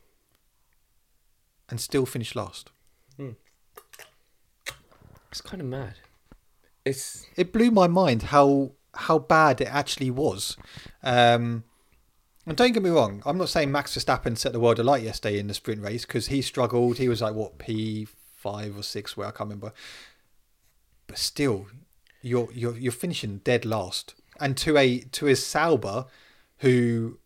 [SPEAKER 2] And still finished last.
[SPEAKER 1] It's kind of mad.
[SPEAKER 2] It blew my mind how bad it actually was. And don't get me wrong, I'm not saying Max Verstappen set the world alight yesterday in the sprint race because he struggled. He was like P5 or 6, where I can't remember. But still, you're finishing dead last, and to a Sauber, who,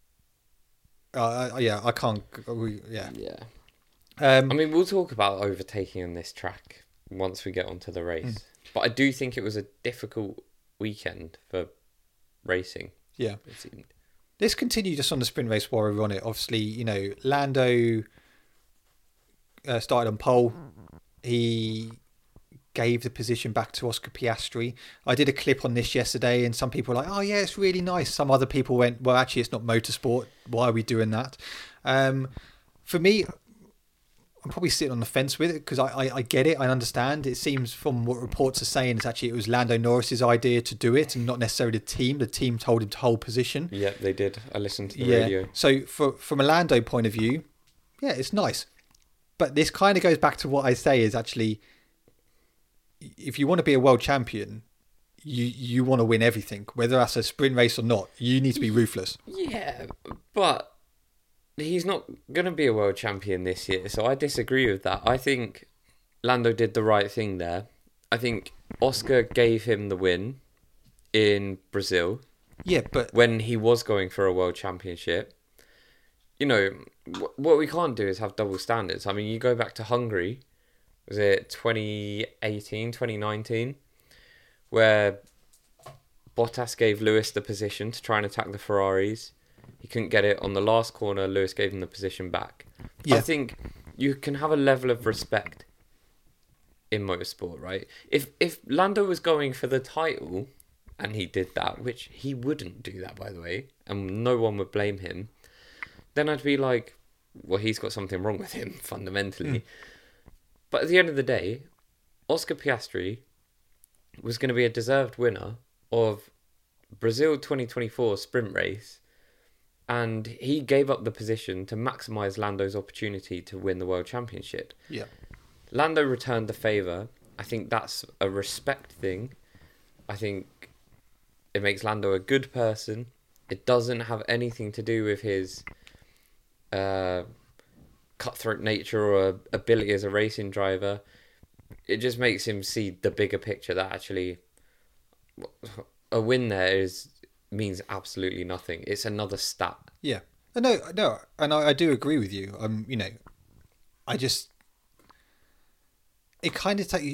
[SPEAKER 2] I can't,
[SPEAKER 1] Yeah. I mean, we'll talk about overtaking on this track once we get onto the race. But I do think it was a difficult weekend for racing.
[SPEAKER 2] Yeah.
[SPEAKER 1] It seemed.
[SPEAKER 2] Let's continue just on the sprint race while we're on it. Obviously, Lando started on pole. He gave the position back to Oscar Piastri. I did a clip on this yesterday, and some people were like, oh yeah, it's really nice. Some other people went, well, actually, it's not motorsport. Why are we doing that? For me, I'm probably sitting on the fence with it because I get it. I understand. It seems from what reports are saying, it was Lando Norris's idea to do it and not necessarily the team. The team told him to hold position.
[SPEAKER 1] Yeah, they did. I listened to the radio.
[SPEAKER 2] So from a Lando point of view, yeah, it's nice. But this kind of goes back to what I say is actually, if you want to be a world champion, you want to win everything, whether that's a sprint race or not. You need to be ruthless.
[SPEAKER 1] Yeah, but he's not going to be a world champion this year, so I disagree with that. I think Lando did the right thing there. I think Oscar gave him the win in Brazil.
[SPEAKER 2] Yeah, but
[SPEAKER 1] when he was going for a world championship, what we can't do is have double standards. I mean, you go back to Hungary, was it 2018, 2019, where Bottas gave Lewis the position to try and attack the Ferraris. He couldn't get it on the last corner. Lewis gave him the position back. Yeah. I think you can have a level of respect in motorsport, right? If Lando was going for the title and he did that, which he wouldn't do that, by the way, and no one would blame him, then I'd be like, well, he's got something wrong with him, fundamentally. But at the end of the day, Oscar Piastri was going to be a deserved winner of Brazil 2024 sprint race, and he gave up the position to maximise Lando's opportunity to win the World Championship.
[SPEAKER 2] Yeah.
[SPEAKER 1] Lando returned the favour. I think that's a respect thing. I think it makes Lando a good person. It doesn't have anything to do with his cutthroat nature or ability as a racing driver. It just makes him see the bigger picture, that actually a win there means absolutely nothing. It's another stat.
[SPEAKER 2] Yeah. No, and I do agree with you. I just, it kind of takes,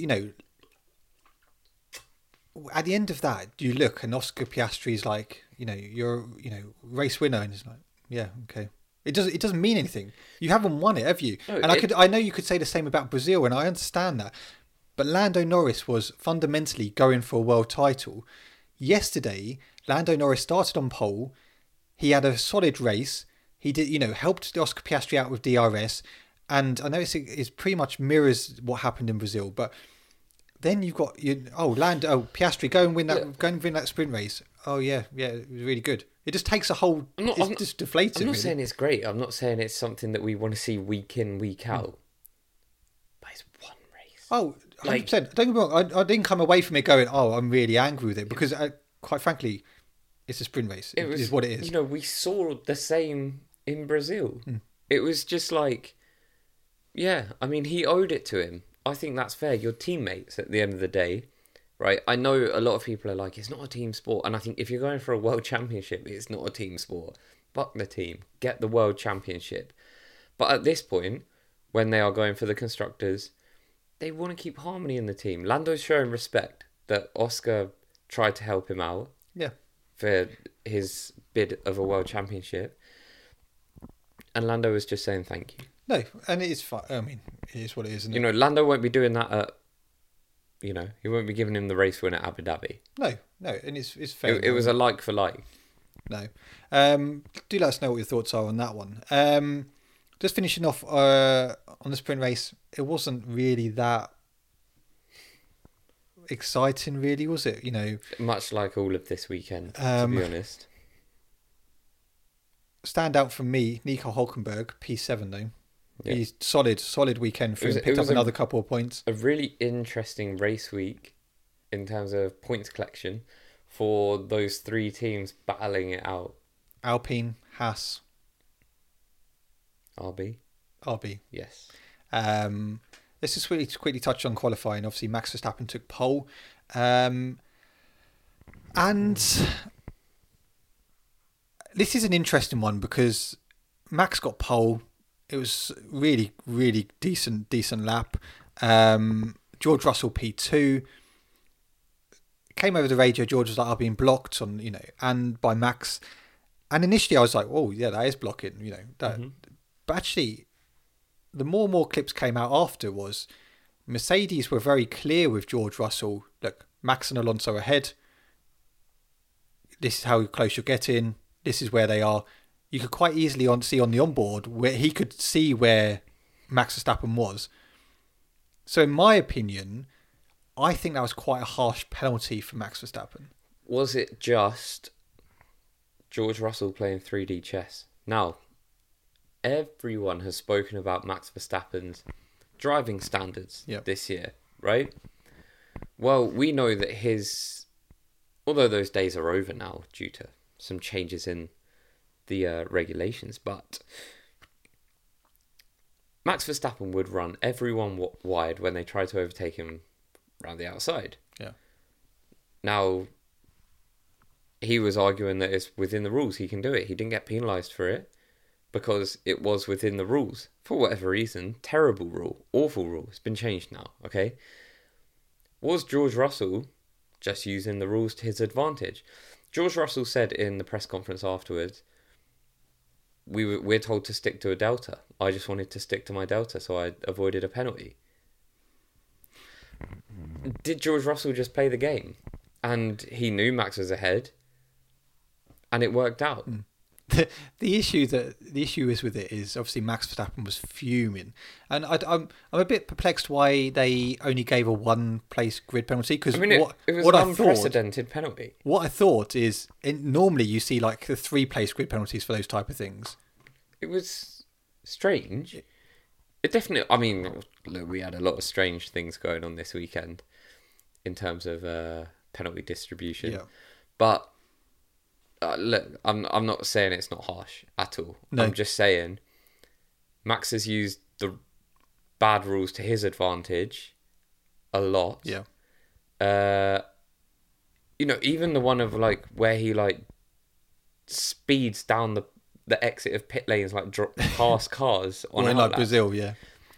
[SPEAKER 2] at the end of that, you look and Oscar Piastri's like, you're, race winner, and it's like, yeah, okay. It doesn't mean anything. You haven't won it, have you? No, and I know you could say the same about Brazil, and I understand that. But Lando Norris was fundamentally going for a world title. Yesterday, Lando Norris started on pole. He had a solid race. He did, helped Oscar Piastri out with DRS. And I know it's pretty much mirrors what happened in Brazil. But then you've got Piastri, go and win that sprint race. Oh yeah, it was really good. It just takes a whole. It's just deflated.
[SPEAKER 1] I'm not saying it's great. I'm not saying it's something that we want to see week in, week out. But it's one race.
[SPEAKER 2] Oh, 100%. Don't get me wrong. I didn't come away from it going, oh, I'm really angry with it, because quite frankly, it's a sprint race. It is what it is.
[SPEAKER 1] We saw the same in Brazil. It was just like, yeah, I mean, he owed it to him. I think that's fair. Your teammates at the end of the day, right? I know a lot of people are like, it's not a team sport. And I think if you're going for a world championship, it's not a team sport. Fuck the team. Get the world championship. But at this point, when they are going for the constructors, they want to keep harmony in the team. Lando's showing respect that Oscar tried to help him out.
[SPEAKER 2] Yeah.
[SPEAKER 1] For his bid of a world championship. And Lando was just saying thank you.
[SPEAKER 2] No, and it is fine. I mean, it is what it is, isn't it?
[SPEAKER 1] Lando won't be doing that at he won't be giving him the race win at Abu Dhabi.
[SPEAKER 2] No, and it's fair.
[SPEAKER 1] It was a like for like.
[SPEAKER 2] No. Do let us know what your thoughts are on that one. Just finishing off on the sprint race, it wasn't really that exciting, really, was it?
[SPEAKER 1] Much like all of this weekend, to be honest.
[SPEAKER 2] Stand out from me, Nico Hulkenberg, P7 though.
[SPEAKER 1] Yeah.
[SPEAKER 2] He's solid weekend for him. Picked up another couple of points.
[SPEAKER 1] A really interesting race week in terms of points collection for those three teams battling it out.
[SPEAKER 2] Alpine, Haas,
[SPEAKER 1] RB.
[SPEAKER 2] Yes.
[SPEAKER 1] Yes.
[SPEAKER 2] Let's just quickly touch on qualifying. Obviously, Max Verstappen took pole. And this is an interesting one because Max got pole. It was really, really decent lap. George Russell P2 came over the radio. George was like, "I've been blocked on," and by Max. And initially, I was like, "Oh, yeah, that is blocking," that. Mm-hmm. But actually, the more and more clips came out after was Mercedes were very clear with George Russell. Look, Max and Alonso ahead. This is how close you're getting. This is where they are. You could quite easily see on the onboard where he could see where Max Verstappen was. So in my opinion, I think that was quite a harsh penalty for Max Verstappen.
[SPEAKER 1] Was it just George Russell playing 3D chess? Now, everyone has spoken about Max Verstappen's driving standards this year, right? Well, we know that although those days are over now due to some changes in the regulations, but Max Verstappen would run everyone wide when they tried to overtake him around the outside.
[SPEAKER 2] Yeah.
[SPEAKER 1] Now, he was arguing that it's within the rules. He can do it. He didn't get penalised for it because it was within the rules. For whatever reason, terrible rule, awful rule. It's been changed now, okay? Was George Russell just using the rules to his advantage? George Russell said in the press conference afterwards, we're told to stick to a delta. I just wanted to stick to my delta, so I avoided a penalty. Did George Russell just play the game? And he knew Max was ahead, and it worked out.
[SPEAKER 2] The issue is with it is obviously Max Verstappen was fuming, and I'm a bit perplexed why they only gave a one-place grid penalty because
[SPEAKER 1] it was an unprecedented penalty.
[SPEAKER 2] What I thought is normally you see like the 3-place grid penalties for those type of things.
[SPEAKER 1] It was strange. It definitely. I mean, look, we had a lot of strange things going on this weekend in terms of penalty distribution, but. Look, I'm not saying it's not harsh at all. No. I'm just saying Max has used the bad rules to his advantage a lot.
[SPEAKER 2] Yeah.
[SPEAKER 1] Even the one of like where he like speeds down the exit of pit lanes like past cars on
[SPEAKER 2] or in like Brazil, yeah.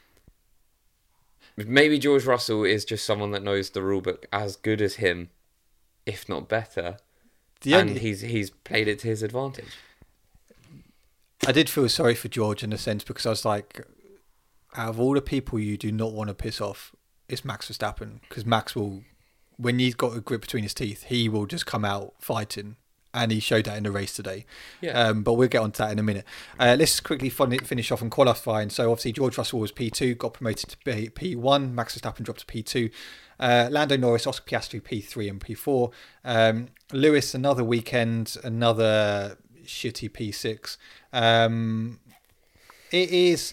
[SPEAKER 1] Maybe George Russell is just someone that knows the rule book as good as him, if not better. He's played it to his advantage.
[SPEAKER 2] I did feel sorry for George in a sense because I was like, out of all the people you do not want to piss off, it's Max Verstappen because Max will, when he's got a grip between his teeth, he will just come out fighting, and he showed that in the race today.
[SPEAKER 1] Yeah.
[SPEAKER 2] But we'll get onto that in a minute. Let's quickly finish off on qualifying. So obviously George Russell was P2, got promoted to P1. Max Verstappen dropped to P2. Lando Norris, Oscar Piastri, P3 and P4. Lewis, another weekend, another shitty P6. It is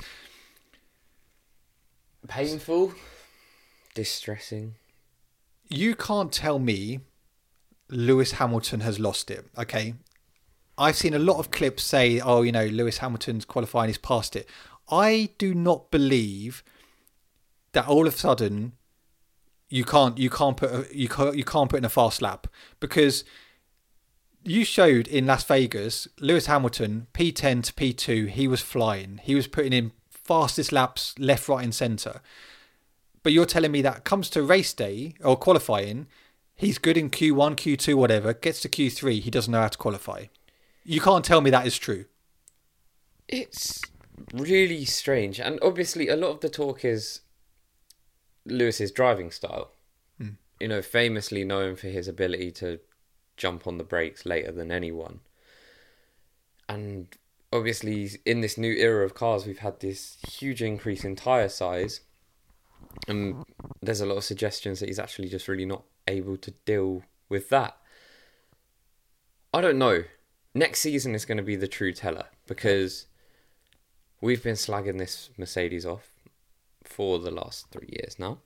[SPEAKER 1] painful, distressing.
[SPEAKER 2] You can't tell me Lewis Hamilton has lost it, okay? I've seen a lot of clips say, Lewis Hamilton's qualifying, he's past it. I do not believe that all of a sudden you can't put in a fast lap because you showed in Las Vegas Lewis Hamilton P10 to P2 he was flying, he was putting in fastest laps left, right and centre, but you're telling me that comes to race day or qualifying he's good in Q1 Q2 whatever, gets to Q3 he doesn't know how to qualify. You can't tell me that is true.
[SPEAKER 1] It's really strange, and obviously a lot of the talk is Lewis's driving style. famously known for his ability to jump on the brakes later than anyone. And obviously, in this new era of cars, we've had this huge increase in tyre size. And there's a lot of suggestions that he's actually just really not able to deal with that. I don't know. Next season is going to be the true teller, because we've been slagging this Mercedes off for the last 3 years now.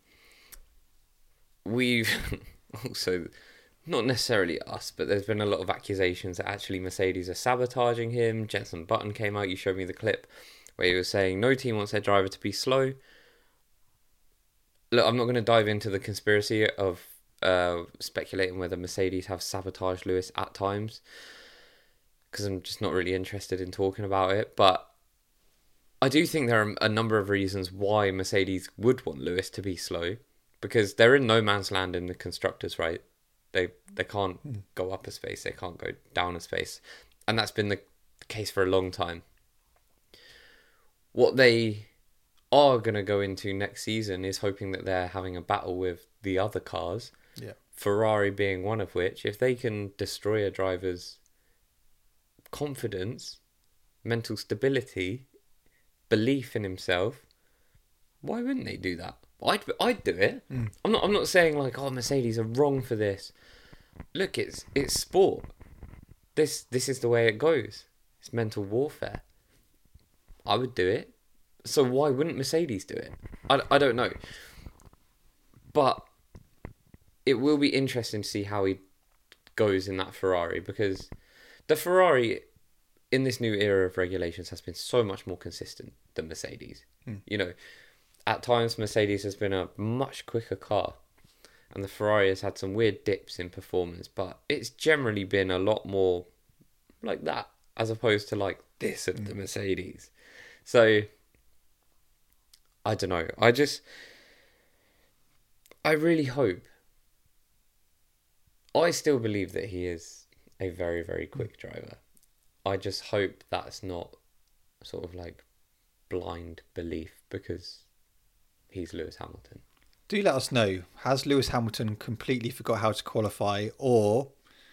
[SPEAKER 1] We've also, not necessarily us, but there's been a lot of accusations that actually Mercedes are sabotaging him. Jenson Button came out, you showed me the clip, where he was saying no team wants their driver to be slow. Look, I'm not going to dive into the conspiracy of speculating whether Mercedes have sabotaged Lewis at times, because I'm just not really interested in talking about it. But I do think there are a number of reasons why Mercedes would want Lewis to be slow, because they're in no man's land in the constructors, right? They can't go up a space, they can't go down a space, and that's been the case for a long time. What they are going to go into next season is hoping that they're having a battle with the other cars, Ferrari being one of which. If they can destroy a driver's confidence, mental stability, belief in himself, why wouldn't they do that? I'd do it. I'm not saying like, oh, Mercedes are wrong for this. Look, it's sport. This is the way it goes. It's mental warfare. I would do it. So why wouldn't Mercedes do it? I don't know. But it will be interesting to see how he goes in that Ferrari, because the Ferrari in this new era of regulations has been so much more consistent than Mercedes. At times Mercedes has been a much quicker car, and the Ferrari has had some weird dips in performance, but it's generally been a lot more like that, as opposed to like this of the Mercedes. So I don't know. I really hope. I still believe that he is a very, very quick driver. I just hope that's not sort of like blind belief, because he's Lewis Hamilton.
[SPEAKER 2] Do let us know. Has Lewis Hamilton completely forgot how to qualify, or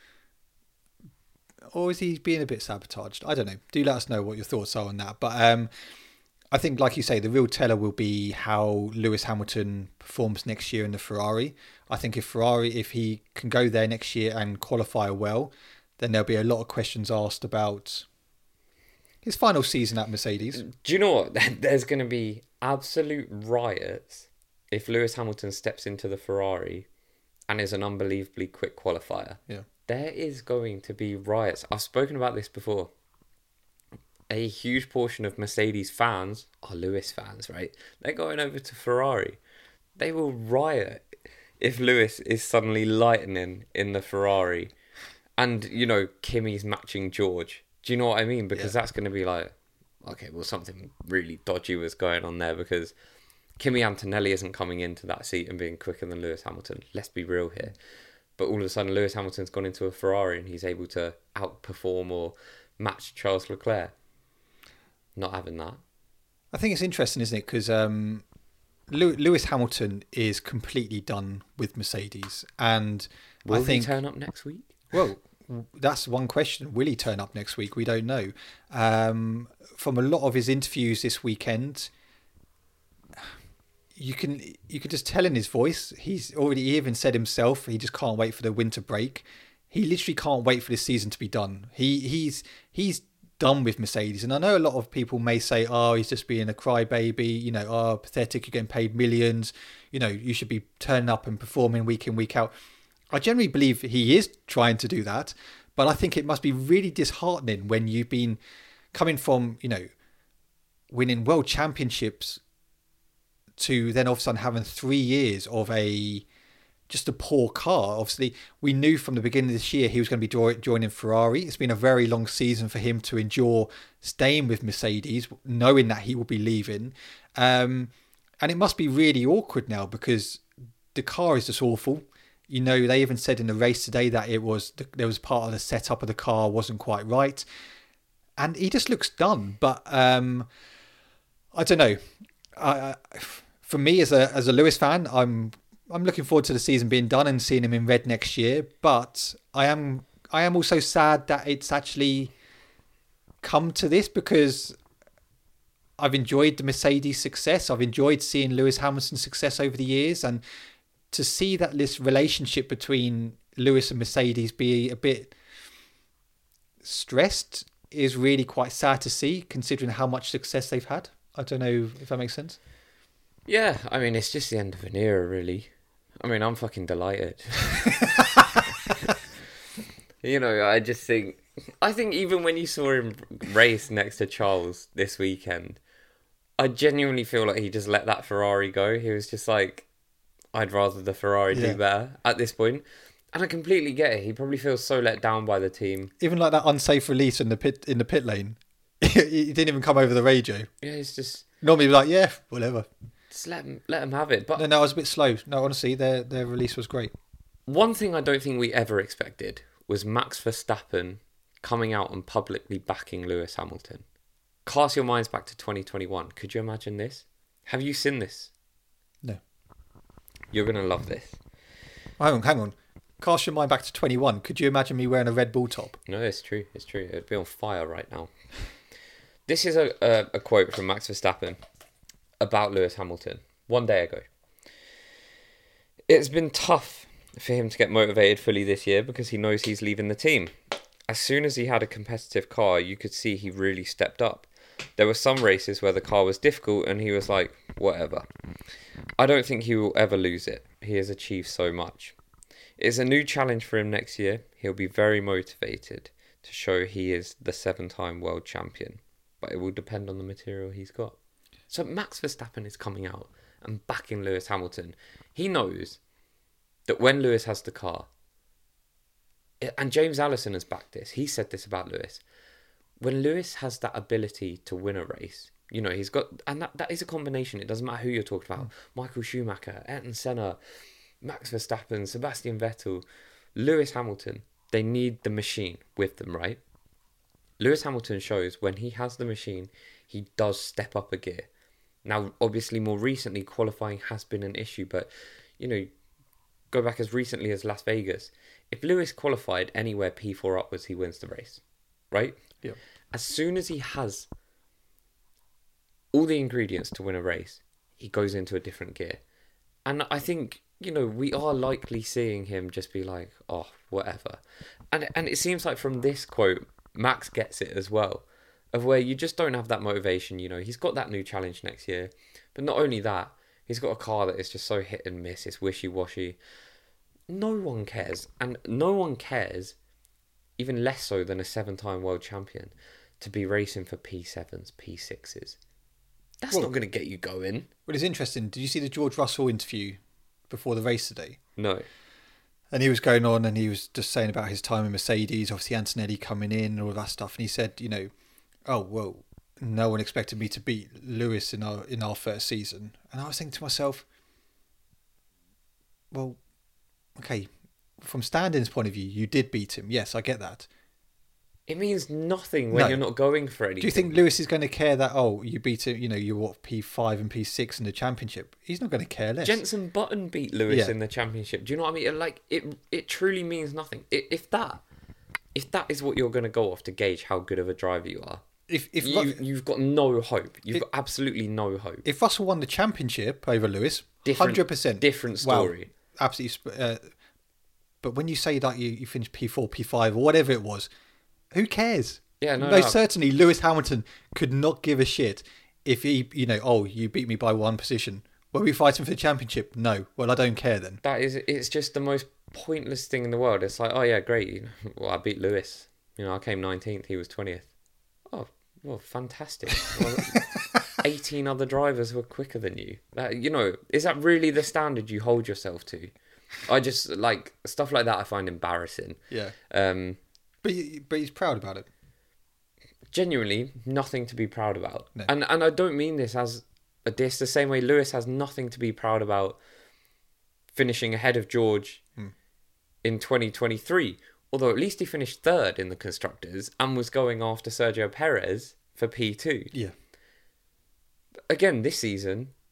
[SPEAKER 2] is he being a bit sabotaged? I don't know. Do let us know what your thoughts are on that. But I think, like you say, the real teller will be how Lewis Hamilton performs next year in the Ferrari. I think if he can go there next year and qualify well, then there'll be a lot of questions asked about his final season at Mercedes.
[SPEAKER 1] Do you know what? There's going to be absolute riots if Lewis Hamilton steps into the Ferrari and is an unbelievably quick qualifier.
[SPEAKER 2] Yeah.
[SPEAKER 1] There is going to be riots. I've spoken about this before. A huge portion of Mercedes fans are Lewis fans, right? They're going over to Ferrari. They will riot if Lewis is suddenly lightning in the Ferrari. And, Kimi's matching George. Do you know what I mean? Because that's going to be like, okay, well, something really dodgy was going on there, because Kimi Antonelli isn't coming into that seat and being quicker than Lewis Hamilton. Let's be real here. But all of a sudden, Lewis Hamilton's gone into a Ferrari and he's able to outperform or match Charles Leclerc. Not having that.
[SPEAKER 2] I think it's interesting, isn't it? Because Lewis Hamilton is completely done with Mercedes. And
[SPEAKER 1] Will he turn up next week?
[SPEAKER 2] Well, that's one question. Will he turn up next week? We don't know. From a lot of his interviews this weekend, you could just tell in his voice. He even said himself, he just can't wait for the winter break. He literally can't wait for this season to be done. He's done with Mercedes. And I know a lot of people may say, oh, he's just being a crybaby, pathetic, you're getting paid millions, you should be turning up and performing week in, week out. I generally believe he is trying to do that, but I think it must be really disheartening when you've been coming from, winning world championships to then all of a sudden having 3 years of just a poor car. Obviously, we knew from the beginning of this year he was going to be joining Ferrari. It's been a very long season for him to endure staying with Mercedes, knowing that he will be leaving. And it must be really awkward now, because the car is just awful. They even said in the race today that there was part of the setup of the car wasn't quite right. And he just looks done. But I don't know. For me, as a Lewis fan, I'm I'm looking forward to the season being done and seeing him in red next year. But I am also sad that it's actually come to this, because I've enjoyed the Mercedes success. I've enjoyed seeing Lewis Hamilton's success over the years, and to see that this relationship between Lewis and Mercedes be a bit stressed is really quite sad to see, considering how much success they've had. I don't know if that makes sense.
[SPEAKER 1] Yeah, I mean, it's just the end of an era, really. I mean, I'm fucking delighted. I think even when you saw him race next to Charles this weekend, I genuinely feel like he just let that Ferrari go. He was just like, I'd rather the Ferrari do better at this point. And I completely get it. He probably feels so let down by the team.
[SPEAKER 2] Even like that unsafe release in the pit lane, he didn't even come over the radio.
[SPEAKER 1] Yeah, it's just
[SPEAKER 2] normally he'd be like, yeah, whatever.
[SPEAKER 1] Just let him have it. But
[SPEAKER 2] no, I was a bit slow. No, honestly, their release was great.
[SPEAKER 1] One thing I don't think we ever expected was Max Verstappen coming out and publicly backing Lewis Hamilton. Cast your minds back to 2021. Could you imagine this? Have you seen this?
[SPEAKER 2] No.
[SPEAKER 1] You're going to love this.
[SPEAKER 2] Hang on. Cast your mind back to 21. Could you imagine me wearing a Red Bull top?
[SPEAKER 1] No, it's true. It's true. It'd be on fire right now. This is a quote from Max Verstappen about Lewis Hamilton one day ago. It's been tough for him to get motivated fully this year because he knows he's leaving the team. As soon as he had a competitive car, you could see he really stepped up. There were some races where the car was difficult and he was like, whatever. I don't think he will ever lose it. He has achieved so much. It's a new challenge for him next year. He'll be very motivated to show he is the 7-time world champion. But it will depend on the material he's got. So Max Verstappen is coming out and backing Lewis Hamilton. He knows that when Lewis has the car, and James Allison has backed this, he said this about Lewis, when Lewis has that ability to win a race, he's got, and that is a combination, it doesn't matter who you're talking about, Michael Schumacher, Ayrton Senna, Max Verstappen, Sebastian Vettel, Lewis Hamilton, they need the machine with them, right? Lewis Hamilton shows when he has the machine, he does step up a gear. Now, obviously, more recently, qualifying has been an issue, but, go back as recently as Las Vegas. If Lewis qualified anywhere P4 upwards, he wins the race, right?
[SPEAKER 2] Yeah.
[SPEAKER 1] As soon as he has all the ingredients to win a race, he goes into a different gear. And I think, we are likely seeing him just be like, oh, whatever. And it seems like from this quote, Max gets it as well, of where you just don't have that motivation. He's got that new challenge next year. But not only that, he's got a car that is just so hit and miss. It's wishy-washy. No one cares. And no one cares, even less so than a 7-time world champion, to be racing for P7s, P6s. That's not going to get you going.
[SPEAKER 2] Well, it's interesting. Did you see the George Russell interview before the race today?
[SPEAKER 1] No.
[SPEAKER 2] And he was going on and he was just saying about his time in Mercedes, obviously Antonelli coming in and all that stuff. And he said, oh, well, no one expected me to beat Lewis in our first season. And I was thinking to myself, well, okay, from standings point of view, you did beat him. Yes, I get that.
[SPEAKER 1] It means nothing when you're not going for anything.
[SPEAKER 2] Do you think Lewis is going to care that, you beat him, you're P5 and P6 in the championship? He's not going to care less.
[SPEAKER 1] Jenson Button beat Lewis in the championship. Do you know what I mean? Like, it truly means nothing. If that is what you're going to go off to gauge how good of a driver you are, you've got no hope. You've got absolutely no hope.
[SPEAKER 2] If Russell won the championship over Lewis, 100%.
[SPEAKER 1] Different story.
[SPEAKER 2] Wow, absolutely. But when you say that you finished P4, P5 or whatever it was, who cares?
[SPEAKER 1] Yeah, no.
[SPEAKER 2] Certainly Lewis Hamilton could not give a shit if he, you beat me by one position. Were we fighting for the championship? No. Well, I don't care then.
[SPEAKER 1] It's just the most pointless thing in the world. It's like, oh yeah, great. Well, I beat Lewis. I came 19th. He was 20th. Oh, well, fantastic. Well, 18 other drivers were quicker than you. Is that really the standard you hold yourself to? I just, stuff like that I find embarrassing.
[SPEAKER 2] Yeah. But he's proud about it.
[SPEAKER 1] Genuinely, nothing to be proud about.
[SPEAKER 2] No.
[SPEAKER 1] And I don't mean this as a diss, the same way Lewis has nothing to be proud about finishing ahead of George in 2023. Although at least he finished third in the Constructors and was going after Sergio Perez for P2.
[SPEAKER 2] Yeah.
[SPEAKER 1] Again, this season,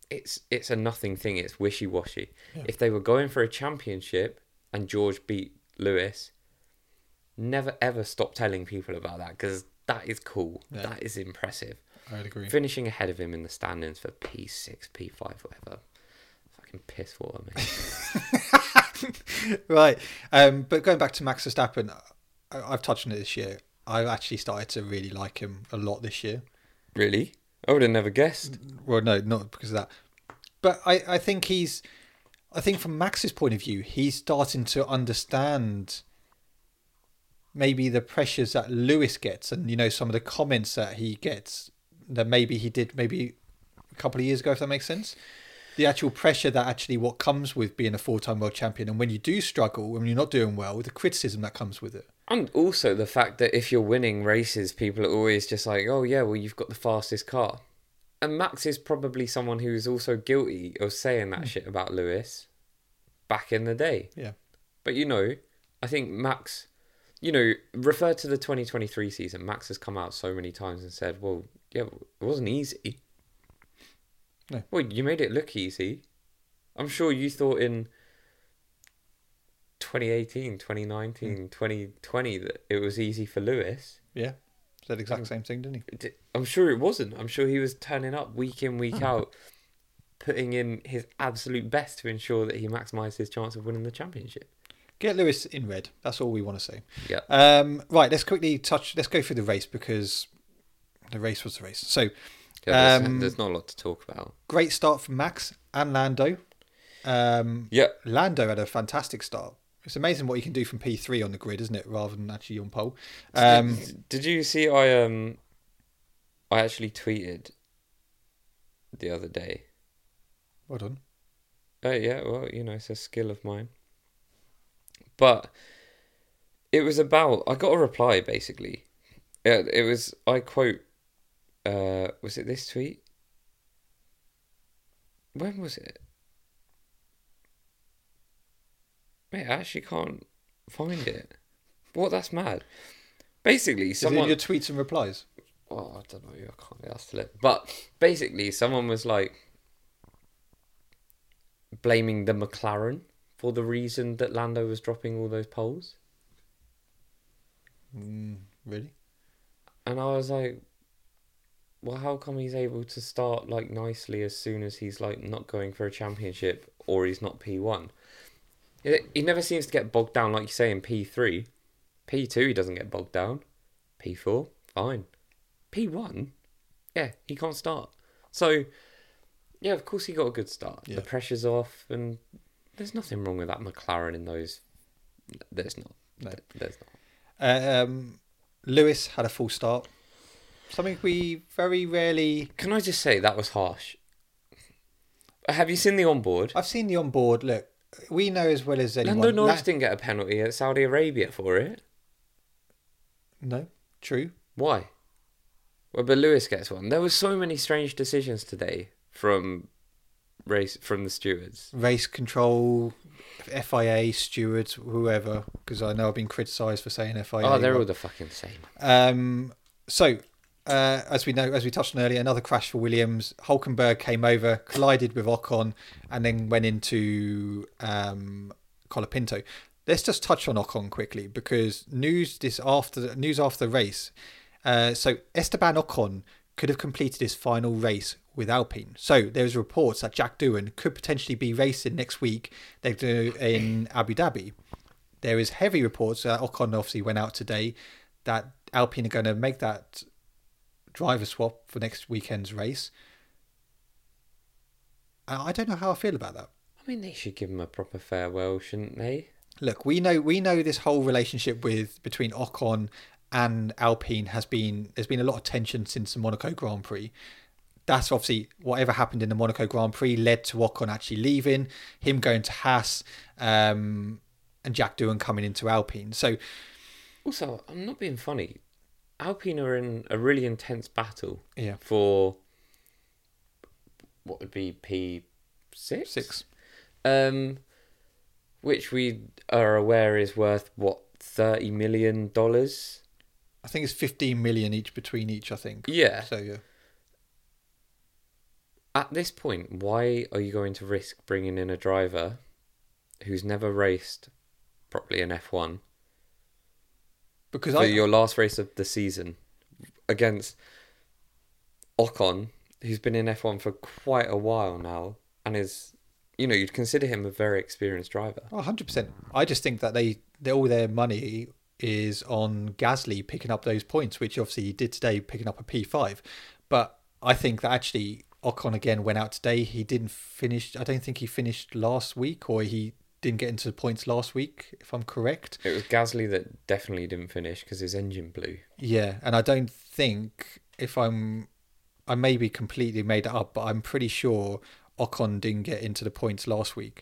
[SPEAKER 1] it's a nothing thing. It's wishy-washy.
[SPEAKER 2] Yeah.
[SPEAKER 1] If they were going for a championship and George beat Lewis, never ever stop telling people about that, because that is cool.
[SPEAKER 2] Yeah.
[SPEAKER 1] That is impressive.
[SPEAKER 2] I'd agree.
[SPEAKER 1] Finishing ahead of him in the standings for P6, P5, whatever. Fucking piss water, mate.
[SPEAKER 2] Right. But going back to Max Verstappen, I've touched on it this year. I've actually started to really like him a lot this year.
[SPEAKER 1] Really? I would have never guessed.
[SPEAKER 2] Well, no, not because of that. But I think from Max's point of view, he's starting to understand maybe the pressures that Lewis gets, and, you know, some of the comments that he gets that maybe he did maybe a couple of years ago, if that makes sense. The actual pressure that actually what comes with being a 4-time world champion, and when you do struggle, when you're not doing well, the criticism that comes with it.
[SPEAKER 1] And also the fact that if you're winning races, people are always just like, oh yeah, well, you've got the fastest car. And Max is probably someone who's also guilty of saying that shit about Lewis back in the day.
[SPEAKER 2] Yeah.
[SPEAKER 1] But, you know, I think Max, you know, refer to the 2023 season. Max has come out so many times and said, well, yeah, it wasn't easy.
[SPEAKER 2] No.
[SPEAKER 1] Well, you made it look easy. I'm sure you thought in 2018, 2019, 2020 that it was easy for Lewis.
[SPEAKER 2] Yeah. Said the exact same thing, didn't he?
[SPEAKER 1] I'm sure it wasn't. I'm sure he was turning up week in, week out, putting in his absolute best to ensure that he maximised his chance of winning the championship.
[SPEAKER 2] Get Lewis in red. That's all we want to say.
[SPEAKER 1] Yeah.
[SPEAKER 2] Right, let's go through the race, because the race was the race. So,
[SPEAKER 1] Yeah, there's not a lot to talk about.
[SPEAKER 2] great start from Max and Lando.
[SPEAKER 1] Yeah.
[SPEAKER 2] Lando had a fantastic start. It's amazing what you can do from P3 on the grid, isn't it, rather than actually on pole.
[SPEAKER 1] Did you see I actually tweeted the other day?
[SPEAKER 2] Well done.
[SPEAKER 1] Yeah, well, you know, it's a skill of mine. But it was about, I got a reply basically. It was, I quote, was it this tweet? When was it? Mate, I actually can't find it. What? That's mad. Basically,
[SPEAKER 2] Is it in
[SPEAKER 1] someone...
[SPEAKER 2] your tweets and replies?
[SPEAKER 1] Oh, I don't know. I can't be asked to look. But basically, someone was like blaming the McLaren for the reason that Lando was dropping all those poles.
[SPEAKER 2] Really?
[SPEAKER 1] And I was like, well, how come he's able to start like nicely as soon as he's like not going for a championship or he's not P1? He never seems to get bogged down, like you say, in P3. P2, he doesn't get bogged down. P4, fine. P1, yeah, he can't start. So, yeah, of course he got a good start.
[SPEAKER 2] Yeah.
[SPEAKER 1] The pressure's off, and there's nothing wrong with that McLaren in those. There's not.
[SPEAKER 2] No.
[SPEAKER 1] There's not.
[SPEAKER 2] Lewis had a full start. Something we very rarely...
[SPEAKER 1] Can I just say that was harsh? Have you seen the onboard?
[SPEAKER 2] I've seen the onboard. Look, we know as well as anyone...
[SPEAKER 1] Lando Norris didn't get a penalty at Saudi Arabia for it.
[SPEAKER 2] No, true.
[SPEAKER 1] Why? Well, but Lewis gets one. There were so many strange decisions today from the stewards.
[SPEAKER 2] Race control, FIA, stewards, whoever, because I know I've been criticised for saying FIA.
[SPEAKER 1] Oh, they're all the fucking same.
[SPEAKER 2] As we know, as we touched on earlier, another crash for Williams. Hulkenberg came over, collided with Ocon, and then went into Colapinto. Let's just touch on Ocon quickly, because news after the race. So Esteban Ocon could have completed his final race with Alpine. So there's reports that Jack Doohan could potentially be racing next week. They do in Abu Dhabi. There is heavy reports that Ocon obviously went out today that Alpine are going to make that driver swap for next weekend's race. I don't know how I feel about that.
[SPEAKER 1] I mean, they should give him a proper farewell, shouldn't they?
[SPEAKER 2] Look, we know this whole relationship between Ocon and Alpine there's been a lot of tension since the Monaco Grand Prix. That's obviously whatever happened in the Monaco Grand Prix led to Ocon actually leaving, him going to Haas, and Jack Doohan coming into Alpine. So,
[SPEAKER 1] also, I'm not being funny. Alpine are in a really intense battle.
[SPEAKER 2] Yeah.
[SPEAKER 1] For what would be P6?
[SPEAKER 2] 6.
[SPEAKER 1] Which we are aware is worth what, $30 million?
[SPEAKER 2] I think it's 15 million each between each. I think.
[SPEAKER 1] Yeah.
[SPEAKER 2] So yeah.
[SPEAKER 1] At this point, why are you going to risk bringing in a driver who's never raced properly in F1
[SPEAKER 2] Because
[SPEAKER 1] for your last race of the season against Ocon, who's been in F1 for quite a while now and is, you'd consider him a very experienced driver.
[SPEAKER 2] 100%. I just think that they all their money is on Gasly picking up those points, which obviously he did today, picking up a P5. But I think that actually Ocon again went out today. He didn't finish. I don't think he finished last week, or he didn't get into the points last week, if I'm correct.
[SPEAKER 1] It was Gasly that definitely didn't finish because his engine blew.
[SPEAKER 2] Yeah, and I don't think, I may be completely made it up, but I'm pretty sure Ocon didn't get into the points last week.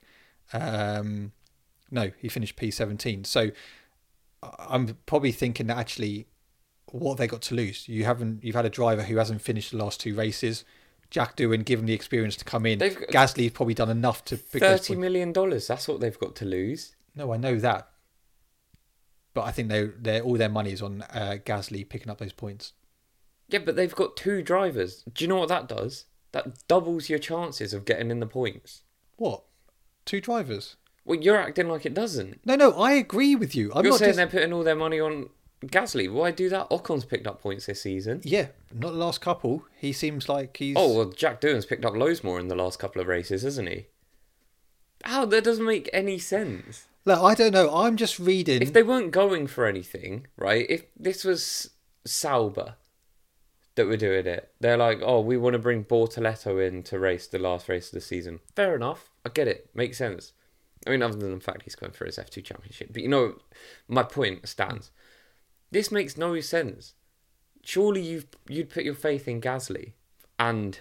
[SPEAKER 2] No, he finished P17. So I'm probably thinking that actually, what have they got to lose? You've had a driver who hasn't finished the last two races. Jack Doohan, give him the experience to come in. Gasly's probably done enough to pick
[SPEAKER 1] $30 million. That's what they've got to lose.
[SPEAKER 2] No, I know that, but I think they're all their money is on Gasly picking up those points.
[SPEAKER 1] Yeah, but they've got two drivers. Do you know what that does? That doubles your chances of getting in the points.
[SPEAKER 2] What? Two drivers?
[SPEAKER 1] Well, you're acting like it doesn't.
[SPEAKER 2] No, I agree with you.
[SPEAKER 1] You're saying they're putting all their money on Gasly. Why do that? Ocon's picked up points this season.
[SPEAKER 2] Yeah, not the last couple. He seems like he's...
[SPEAKER 1] Oh, well, Jack Doohan's picked up loads more in the last couple of races, hasn't he? How? That doesn't make any sense.
[SPEAKER 2] Look, I don't know. I'm just reading...
[SPEAKER 1] If they weren't going for anything, right? If this was Sauber that were doing it, they're like, oh, we want to bring Bortoletto in to race the last race of the season. Fair enough. I get it. Makes sense. I mean, other than the fact he's going for his F2 championship. But my point stands. This makes no sense. Surely you'd put your faith in Gasly and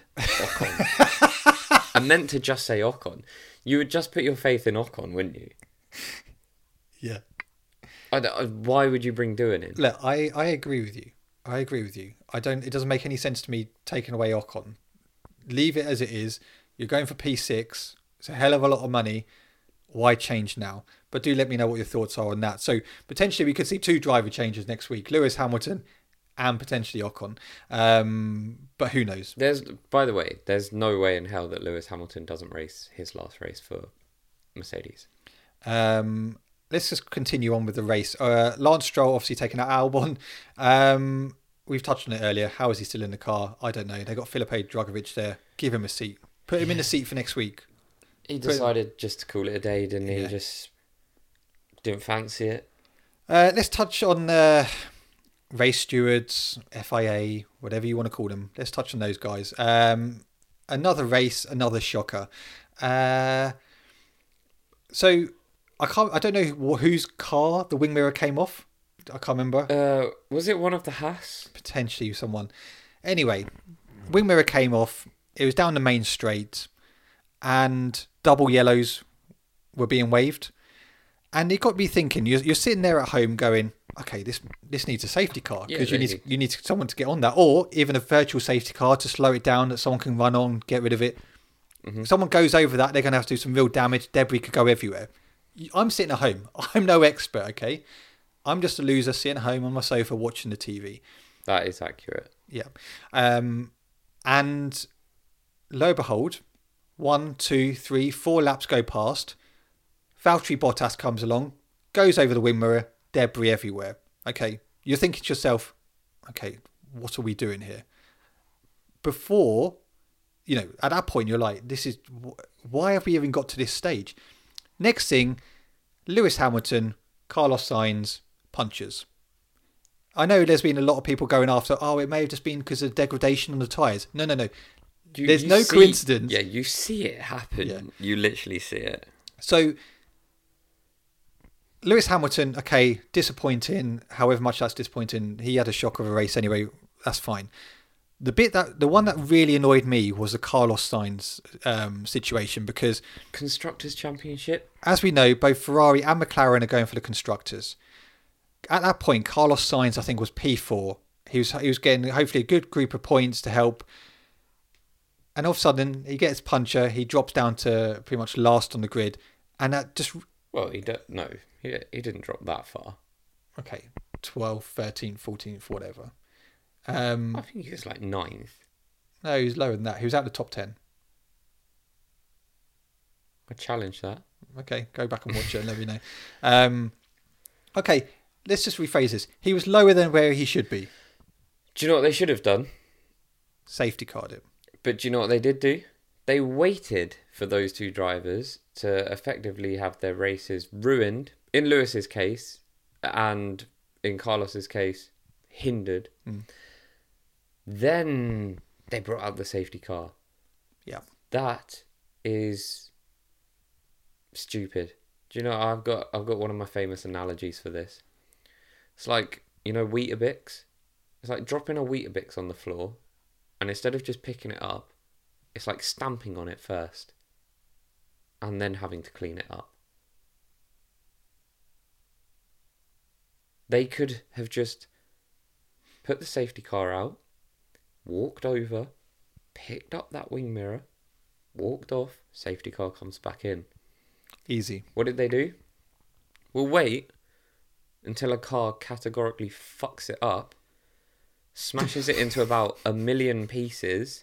[SPEAKER 1] Ocon. I meant to just say Ocon. You would just put your faith in Ocon, wouldn't you?
[SPEAKER 2] Yeah.
[SPEAKER 1] Why would you bring Doohan in?
[SPEAKER 2] Look, I agree with you. It doesn't make any sense to me taking away Ocon. Leave it as it is. You're going for P6. It's a hell of a lot of money. Why change now? But do let me know what your thoughts are on that. So potentially we could see two driver changes next week. Lewis Hamilton and potentially Ocon. But who knows?
[SPEAKER 1] By the way, there's no way in hell that Lewis Hamilton doesn't race his last race for Mercedes.
[SPEAKER 2] Let's just continue on with the race. Lance Stroll obviously taking out Albon. We've touched on it earlier. How is he still in the car? I don't know. They got Filipe Drugovich there. Give him a seat. Put him in the seat for next week.
[SPEAKER 1] He decided just to call it a day, didn't he? Yeah. Just didn't fancy it.
[SPEAKER 2] Let's touch on race stewards, FIA, whatever you want to call them. Let's touch on those guys. Another race, another shocker. So I don't know whose car the wing mirror came off. I can't remember.
[SPEAKER 1] Was it one of the Haas?
[SPEAKER 2] Potentially someone. Anyway, wing mirror came off. It was down the main straight, and double yellows were being waved. And it got me thinking. You're sitting there at home going, okay, this needs a safety car because you need someone to get on that, or even a virtual safety car to slow it down that someone can run on, get rid of it. Mm-hmm. If someone goes over that, they're going to have to do some real damage. Debris could go everywhere. I'm sitting at home. I'm no expert, okay? I'm just a loser sitting at home on my sofa watching the TV.
[SPEAKER 1] That is accurate.
[SPEAKER 2] Yeah. And lo and behold, 1, 2, 3, 4 laps go past. Valtteri Bottas comes along, goes over the wing mirror, debris everywhere. Okay, you're thinking to yourself, okay, what are we doing here? Before, at that point, you're like, why have we even got to this stage? Next thing, Lewis Hamilton, Carlos Sainz, punches. I know there's been a lot of people going after, it may have just been because of degradation on the tyres. No. There's no coincidence.
[SPEAKER 1] Yeah, you see it happen. Yeah. You literally see it.
[SPEAKER 2] So, Lewis Hamilton, okay, disappointing. However much that's disappointing, he had a shock of a race anyway. That's fine. The one that really annoyed me was the Carlos Sainz situation, because
[SPEAKER 1] Constructors' Championship,
[SPEAKER 2] as we know, both Ferrari and McLaren are going for the constructors. At that point, Carlos Sainz, I think, was P4. He was getting hopefully a good group of points to help. And all of a sudden, he gets puncher. He drops down to pretty much last on the grid, and that just...
[SPEAKER 1] Well, he didn't drop that far.
[SPEAKER 2] Okay, 12th, 13th, 14th, whatever.
[SPEAKER 1] I think he was like 9th.
[SPEAKER 2] No, he was lower than that. He was out the top 10.
[SPEAKER 1] I challenge that.
[SPEAKER 2] Okay, go back and watch it and let me know. Okay, let's just rephrase this. He was lower than where he should be.
[SPEAKER 1] Do you know what they should have done?
[SPEAKER 2] Safety card it.
[SPEAKER 1] But do you know what they did do? They waited for those two drivers to effectively have their races ruined, in Lewis's case, and in Carlos's case, hindered. Then they brought out the safety car.
[SPEAKER 2] Yeah.
[SPEAKER 1] That is stupid. Do you know, I've got one of my famous analogies for this. It's like, you know, Weetabix? It's like dropping a Weetabix on the floor, and instead of just picking it up, it's like stamping on it first, and then having to clean it up. They could have just put the safety car out, walked over, picked up that wing mirror, walked off, safety car comes back in.
[SPEAKER 2] Easy.
[SPEAKER 1] What did they do? We'll wait until a car categorically fucks it up, smashes it into about 1 million pieces.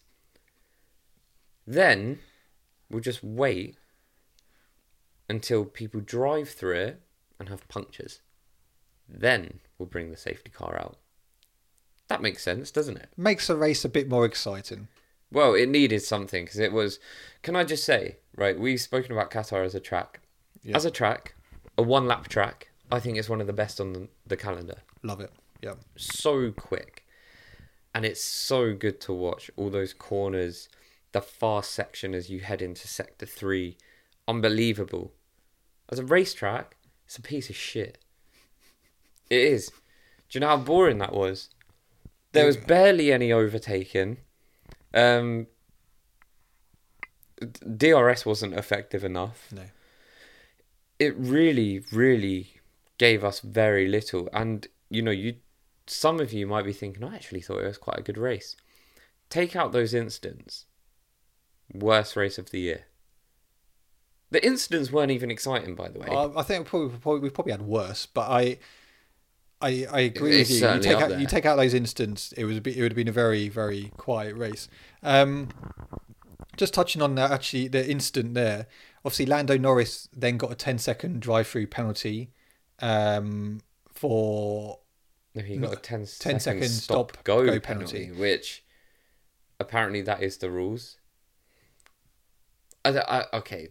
[SPEAKER 1] Then we'll just wait until people drive through it and have punctures. Then we'll bring the safety car out. That makes sense, doesn't it?
[SPEAKER 2] Makes the race a bit more exciting.
[SPEAKER 1] Well, it needed something because it was... Can I just say, right, we've spoken about Qatar as a track.
[SPEAKER 2] Yeah.
[SPEAKER 1] As a track, a one-lap track, I think it's one of the best on the calendar.
[SPEAKER 2] Love it. Yeah.
[SPEAKER 1] So quick. And it's so good to watch. All those corners, the fast section as you head into Sector 3. Unbelievable. As a racetrack, it's a piece of shit. It is. Do you know how boring that was? There was barely any overtaking. DRS wasn't effective enough.
[SPEAKER 2] No.
[SPEAKER 1] It really, really gave us very little. And, you know, some of you might be thinking, I actually thought it was quite a good race. Take out those incidents. Worst race of the year. The incidents weren't even exciting, by the way.
[SPEAKER 2] I think we probably had worse, but I agree
[SPEAKER 1] It's
[SPEAKER 2] with you.
[SPEAKER 1] certainly up there.
[SPEAKER 2] You take out those incidents, it would have been a very, very quiet race. Just touching on that, actually, the incident there. Obviously, Lando Norris then got a 10-second drive-through penalty for...
[SPEAKER 1] No, he got a 10
[SPEAKER 2] second
[SPEAKER 1] second
[SPEAKER 2] stop-go
[SPEAKER 1] penalty, which apparently that is the rules. Okay,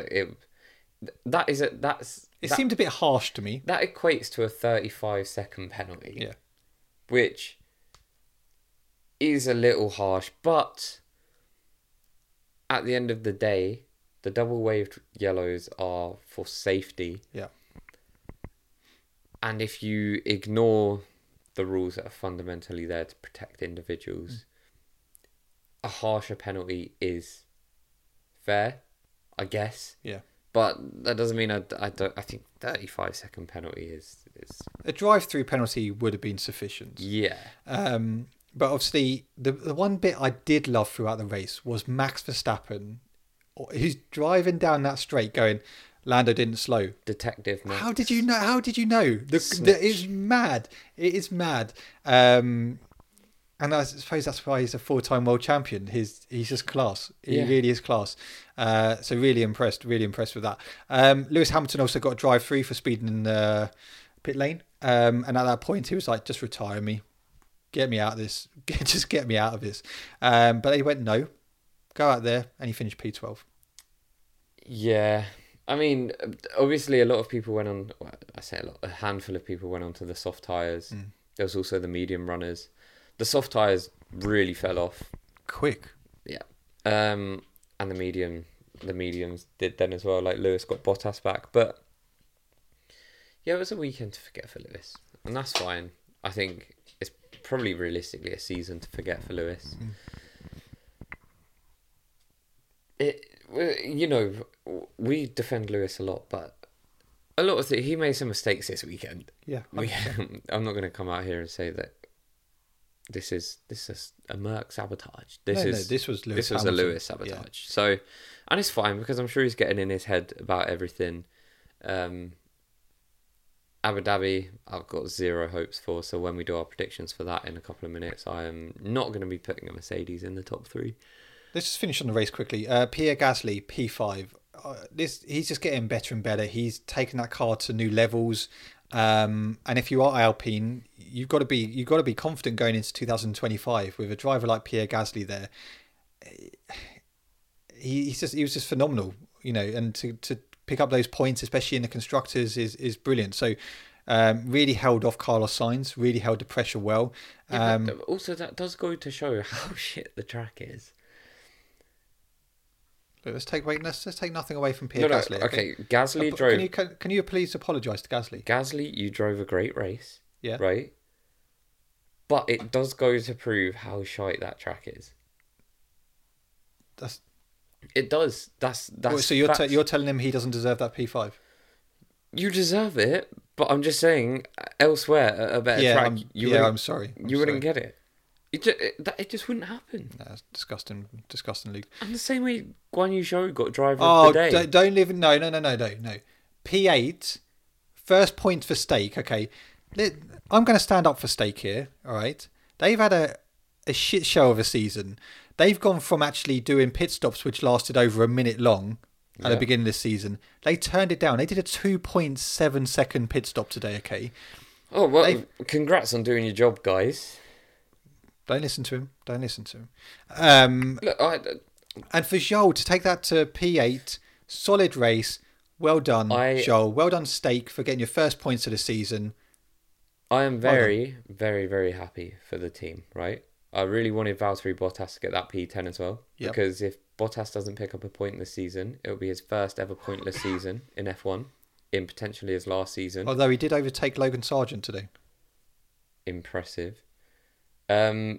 [SPEAKER 2] It seemed a bit harsh to me.
[SPEAKER 1] That equates to a 35-second penalty.
[SPEAKER 2] Yeah.
[SPEAKER 1] Which is a little harsh, but at the end of the day, the double waved yellows are for safety.
[SPEAKER 2] Yeah.
[SPEAKER 1] And if you ignore the rules that are fundamentally there to protect individuals, a harsher penalty is fair, I guess.
[SPEAKER 2] Yeah.
[SPEAKER 1] But that doesn't mean I think 35-second penalty is...
[SPEAKER 2] A drive-through penalty would have been sufficient.
[SPEAKER 1] Yeah.
[SPEAKER 2] But obviously, the one bit I did love throughout the race was Max Verstappen, who's driving down that straight going, Lando didn't slow.
[SPEAKER 1] Detective Max.
[SPEAKER 2] How did you know? It is mad. It is mad. And I suppose that's why he's a 4-time world champion. He's just class. He really is class. So really impressed with that. Lewis Hamilton also got a drive-through for speeding in the pit lane. And at that point, he was like, just retire me. Get me out of this. Just get me out of this. But he went, no. Go out there. And he finished P12.
[SPEAKER 1] Yeah. I mean, obviously a lot of people went on... Well, I say a lot. A handful of people went onto the soft tyres. There was also the medium runners. The soft tyres really fell off.
[SPEAKER 2] Quick.
[SPEAKER 1] Yeah. And the mediums did then as well. Like Lewis got Bottas back. But yeah, it was a weekend to forget for Lewis. And that's fine. I think it's probably realistically a season to forget for Lewis. You know, we defend Lewis a lot, but a lot of he made some mistakes this weekend.
[SPEAKER 2] Yeah.
[SPEAKER 1] I'm not going to come out here and say that this is a Merc sabotage.
[SPEAKER 2] This was Lewis.
[SPEAKER 1] This was a Lewis sabotage. Yeah. So, and it's fine because I'm sure he's getting in his head about everything. Abu Dhabi, I've got zero hopes for. So when we do our predictions for that in a couple of minutes, I am not going to be putting a Mercedes in the top 3.
[SPEAKER 2] Let's just finish on the race quickly. Pierre Gasly, P5. he's just getting better and better. He's taken that car to new levels. And if you are Alpine, you've got to be confident going into 2025 with a driver like Pierre Gasly there. He was just phenomenal, and to pick up those points, especially in the constructors, is brilliant. So really held off Carlos Sainz, really held the pressure well.
[SPEAKER 1] But also, that does go to show how shit the track is.
[SPEAKER 2] Let's take nothing away from Pierre Gasly.
[SPEAKER 1] Okay, Gasly drove.
[SPEAKER 2] Can you please apologise to Gasly?
[SPEAKER 1] Gasly, you drove a great race.
[SPEAKER 2] Yeah.
[SPEAKER 1] Right. But it does go to prove how shite that track is. It does. That's.
[SPEAKER 2] So you're telling him he doesn't deserve that P5?
[SPEAKER 1] You deserve it, but I'm just saying elsewhere a better track.
[SPEAKER 2] I'm sorry.
[SPEAKER 1] You wouldn't get it. It just wouldn't happen.
[SPEAKER 2] That's disgusting, Luke.
[SPEAKER 1] And the same way Guan Yu Zhou got driver of the day.
[SPEAKER 2] Don't live. No. P8, first point for Stake. Okay, I'm going to stand up for Stake here. All right, they've had a shit show of a season. They've gone from actually doing pit stops which lasted over a minute long at the beginning of this season. They turned it down. They did a 2.7 second pit stop today. Okay.
[SPEAKER 1] Oh well, congrats on doing your job, guys.
[SPEAKER 2] Don't listen to him. Look, and for Zhou to take that to P8, solid race. Well done, Zhou. Well done, Stake, for getting your first points of the season.
[SPEAKER 1] I am very, very, very happy for the team, right? I really wanted Valtteri Bottas to get that P10 as well. Yep. Because if Bottas doesn't pick up a point this season, it'll be his first ever pointless season in F1, in potentially his last season.
[SPEAKER 2] Although he did overtake Logan Sargent today.
[SPEAKER 1] Impressive. But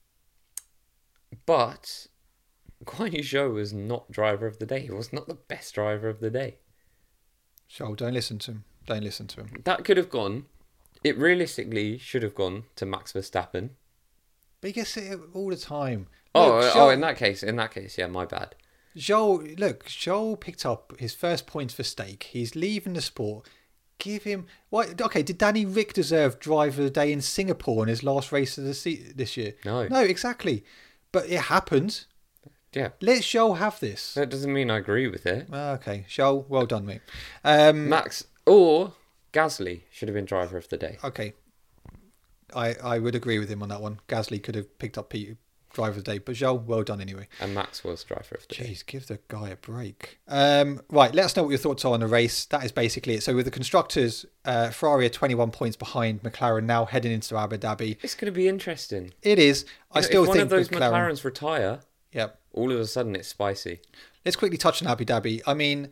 [SPEAKER 1] Guan Yu Zhou was not driver of the day. He was not the best driver of the day.
[SPEAKER 2] Zhou, don't listen to him.
[SPEAKER 1] That could have gone. It realistically should have gone to Max Verstappen.
[SPEAKER 2] But he gets it all the time.
[SPEAKER 1] In that case, yeah, my bad.
[SPEAKER 2] Zhou picked up his first points for Stake. He's leaving the sport. Give him... What? Okay, did Danny Rick deserve driver of the day in Singapore in his last race of this year?
[SPEAKER 1] No,
[SPEAKER 2] exactly. But it happened.
[SPEAKER 1] Yeah.
[SPEAKER 2] Let Zhou have this.
[SPEAKER 1] That doesn't mean I agree with it.
[SPEAKER 2] Okay, Zhou, well done, mate.
[SPEAKER 1] Max or Gasly should have been driver of the day.
[SPEAKER 2] Okay. I would agree with him on that one. Gasly could have picked up driver of the day, but Zhou, well done anyway.
[SPEAKER 1] And Max was driver of the day.
[SPEAKER 2] Jeez, give the guy a break. Right, let us know what your thoughts are on the race. That is basically it. So with the constructors, Ferrari are 21 points behind McLaren now heading into Abu Dhabi.
[SPEAKER 1] It's going to be interesting.
[SPEAKER 2] It is.
[SPEAKER 1] If one of those McLarens retire,
[SPEAKER 2] yep,
[SPEAKER 1] all of a sudden it's spicy.
[SPEAKER 2] Let's quickly touch on Abu Dhabi. I mean,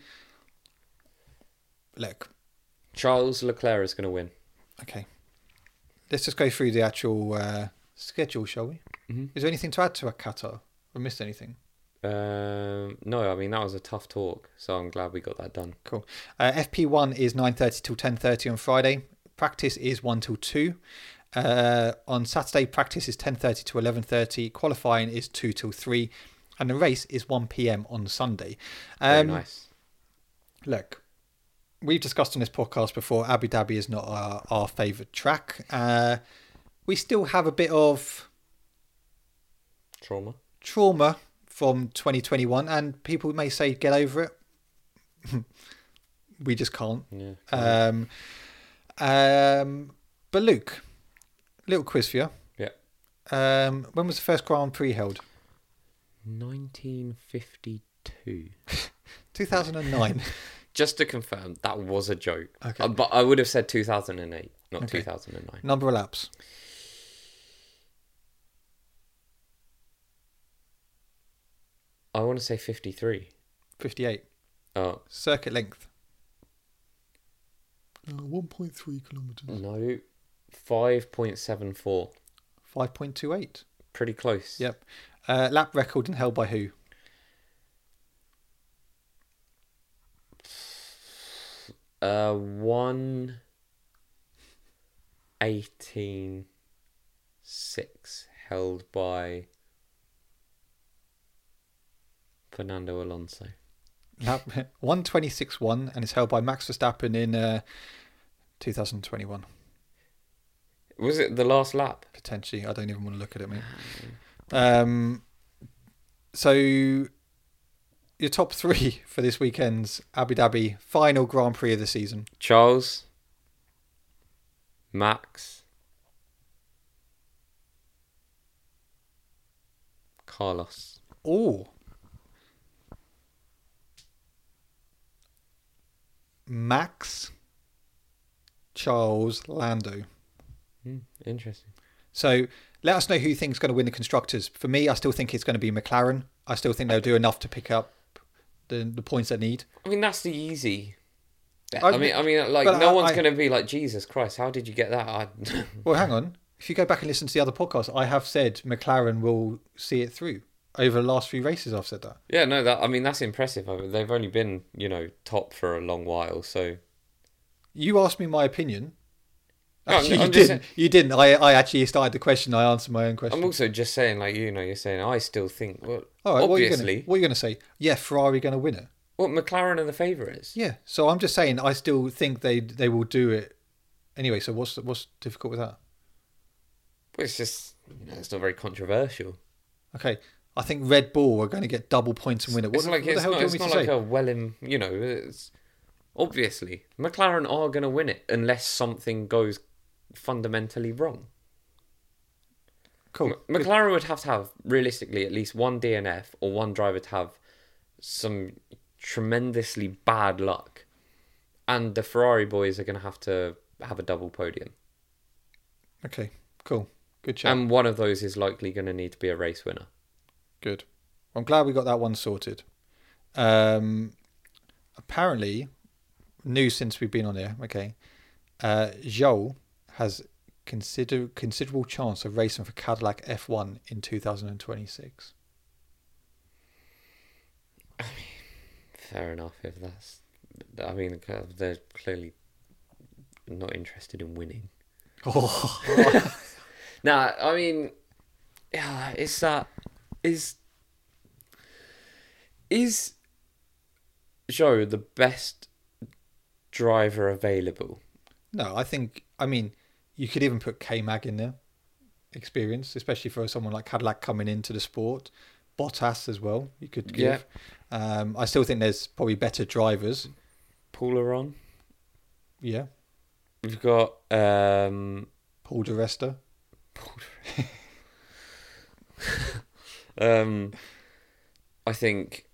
[SPEAKER 2] look.
[SPEAKER 1] Charles Leclerc is going to win.
[SPEAKER 2] Okay. Let's just go through the actual schedule, shall we? Mm-hmm. Is there anything to add to Qatar? Or missed anything?
[SPEAKER 1] No, I mean, that was a tough talk, so I'm glad we got that done.
[SPEAKER 2] Cool. FP1 is 9:30 till 10:30 on Friday. Practice is 1 till 2. On Saturday, practice is 10:30 to 11:30. Qualifying is 2 till 3. And the race is 1 p.m. on Sunday.
[SPEAKER 1] Very nice.
[SPEAKER 2] Look, we've discussed on this podcast before, Abu Dhabi is not our favourite track. We still have a bit of trauma from 2021, and people may say get over it. We just can't.
[SPEAKER 1] Yeah.
[SPEAKER 2] But Luke, little quiz for you.
[SPEAKER 1] Yeah.
[SPEAKER 2] When was the first Grand Prix held?
[SPEAKER 1] 1952.
[SPEAKER 2] 2009.
[SPEAKER 1] Just to confirm, that was a joke.
[SPEAKER 2] Okay.
[SPEAKER 1] But I would have said 2008, not 2009.
[SPEAKER 2] Number of laps.
[SPEAKER 1] I want to say 53.
[SPEAKER 2] 58.
[SPEAKER 1] Oh.
[SPEAKER 2] Circuit length. 1.3 kilometres.
[SPEAKER 1] No. 5.74.
[SPEAKER 2] 5.28.
[SPEAKER 1] Pretty close.
[SPEAKER 2] Yep. Lap record and held by who?
[SPEAKER 1] Uh, 1:18.6 held by Fernando Alonso.
[SPEAKER 2] Lap 1:26.1 and it's held by Max Verstappen in 2021.
[SPEAKER 1] Was it the last lap?
[SPEAKER 2] Potentially. I don't even want to look at it, mate. So your top 3 for this weekend's Abu Dhabi final Grand Prix of the season.
[SPEAKER 1] Charles, Max, Carlos.
[SPEAKER 2] Oh. Max, Charles, Lando.
[SPEAKER 1] Interesting.
[SPEAKER 2] So let us know who you think is going to win the constructors. For me, I still think it's going to be McLaren. I still think they'll do enough to pick up the points they need.
[SPEAKER 1] I mean, that's the easy bet.
[SPEAKER 2] I
[SPEAKER 1] I mean, like,
[SPEAKER 2] but
[SPEAKER 1] no one's going to be like, Jesus Christ, how did you get that?
[SPEAKER 2] Well, hang on. If you go back and listen to the other podcasts, I have said McLaren will see it through. Over the last 3 races, I've said that.
[SPEAKER 1] Yeah, no, that's impressive. I mean, they've only been, top for a long while, so...
[SPEAKER 2] You asked me my opinion.
[SPEAKER 1] No,
[SPEAKER 2] Actually,
[SPEAKER 1] I'm
[SPEAKER 2] you
[SPEAKER 1] just
[SPEAKER 2] didn't. You didn't. I actually started the question. I answered my own question.
[SPEAKER 1] I'm also just saying, like, you're saying, I still think, well,
[SPEAKER 2] All right,
[SPEAKER 1] obviously...
[SPEAKER 2] what are you going to say? Yeah, Ferrari going to win it.
[SPEAKER 1] Well, McLaren are the favourites.
[SPEAKER 2] Yeah, so I'm just saying I still think they will do it. Anyway, so what's difficult with that?
[SPEAKER 1] Well, it's just, it's not very controversial.
[SPEAKER 2] Okay, I think Red Bull are going to get double points and win it. What the hell do you want me
[SPEAKER 1] it's
[SPEAKER 2] to
[SPEAKER 1] not
[SPEAKER 2] say?
[SPEAKER 1] like it's... Obviously, McLaren are going to win it unless something goes fundamentally wrong.
[SPEAKER 2] Cool.
[SPEAKER 1] McLaren would have to have, realistically, at least one DNF or one driver to have some tremendously bad luck. And the Ferrari boys are going to have a double podium.
[SPEAKER 2] Okay, cool. Good chat.
[SPEAKER 1] And one of those is likely going to need to be a race winner.
[SPEAKER 2] Good. I'm glad we got that one sorted. Apparently, news since we've been on here, okay, Zhou has considerable chance of racing for Cadillac F1 in 2026.
[SPEAKER 1] I mean, fair enough if that's... I mean, they're clearly not interested in winning.
[SPEAKER 2] Oh.
[SPEAKER 1] Nah, I mean, yeah, it's that... Is Zhou the best driver available?
[SPEAKER 2] No, I mean, you could even put K-Mag in there. Experience, especially for someone like Cadillac coming into the sport. Bottas as well, you could give. Yeah. I still think there's probably better drivers.
[SPEAKER 1] Paularon.
[SPEAKER 2] Yeah.
[SPEAKER 1] We've got...
[SPEAKER 2] Paul di Resta.
[SPEAKER 1] I think...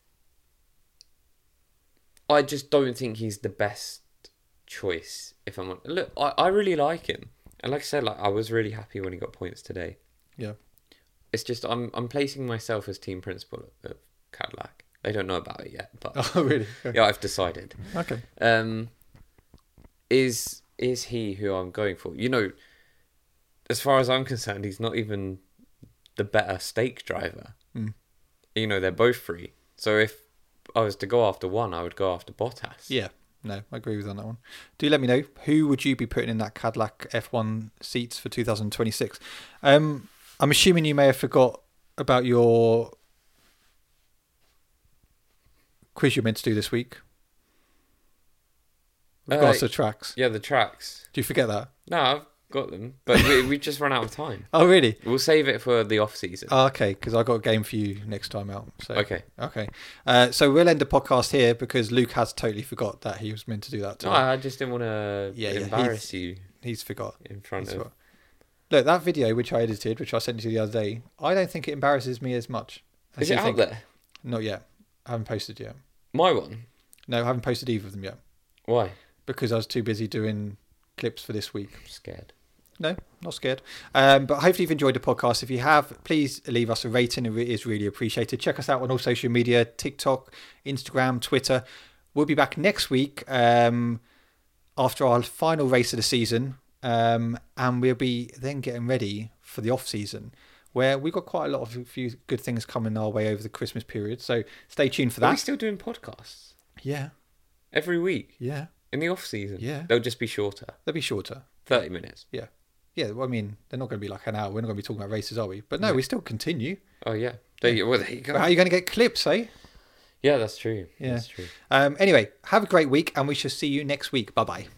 [SPEAKER 1] I just don't think he's the best choice. If I'm look, I really like him, and like I said, like I was really happy when he got points today.
[SPEAKER 2] Yeah, it's
[SPEAKER 1] just I'm placing myself as team principal of Cadillac. They don't know about it yet, but
[SPEAKER 2] oh really?
[SPEAKER 1] Okay. Yeah, I've decided.
[SPEAKER 2] Okay.
[SPEAKER 1] Is he who I'm going for? As far as I'm concerned, he's not even the better stake driver.
[SPEAKER 2] Mm.
[SPEAKER 1] They're both free. So if I was to go after one, I would go after Bottas.
[SPEAKER 2] Yeah, no, I agree with you on that one. Do let me know, who would you be putting in that Cadillac F1 seats for 2026? I'm assuming you may have forgot about your quiz you're meant to do this week. With regards to tracks.
[SPEAKER 1] Yeah, the tracks.
[SPEAKER 2] Do you forget that?
[SPEAKER 1] No, I've got them, but we just run out of time.
[SPEAKER 2] Oh, really?
[SPEAKER 1] We'll save it for the off season.
[SPEAKER 2] Oh, okay, because I got a game for you next time out. So
[SPEAKER 1] okay.
[SPEAKER 2] So we'll end the podcast here because Luke has totally forgot that he was meant to do that today.
[SPEAKER 1] No, I just didn't want to embarrass you.
[SPEAKER 2] He's forgot.
[SPEAKER 1] In front of...
[SPEAKER 2] Look, that video which I edited, which I sent you the other day, I don't think it embarrasses me as much.
[SPEAKER 1] Is it out there?
[SPEAKER 2] Not yet. I haven't posted yet.
[SPEAKER 1] My one?
[SPEAKER 2] No, I haven't posted either of them yet.
[SPEAKER 1] Why?
[SPEAKER 2] Because I was too busy doing clips for this week.
[SPEAKER 1] I'm scared.
[SPEAKER 2] No, not scared. But hopefully you've enjoyed the podcast. If you have, please leave us a rating. It is really appreciated. Check us out on all social media, TikTok, Instagram, Twitter. We'll be back next week after our final race of the season. And we'll be then getting ready for the off season, where we've got quite a few good things coming our way over the Christmas period. So stay tuned for that.
[SPEAKER 1] Are we still doing podcasts?
[SPEAKER 2] Yeah.
[SPEAKER 1] Every week?
[SPEAKER 2] Yeah.
[SPEAKER 1] In the off season?
[SPEAKER 2] Yeah.
[SPEAKER 1] They'll just be shorter.
[SPEAKER 2] They'll be shorter.
[SPEAKER 1] 30 minutes.
[SPEAKER 2] Yeah. Yeah, well, I mean, they're not going to be like an hour. We're not going to be talking about races, are we? But no, we still continue.
[SPEAKER 1] Oh, yeah. There you go.
[SPEAKER 2] But how are you going to get clips, eh?
[SPEAKER 1] Yeah, that's true.
[SPEAKER 2] Yeah.
[SPEAKER 1] That's true.
[SPEAKER 2] Anyway, have a great week, and we shall see you next week. Bye-bye.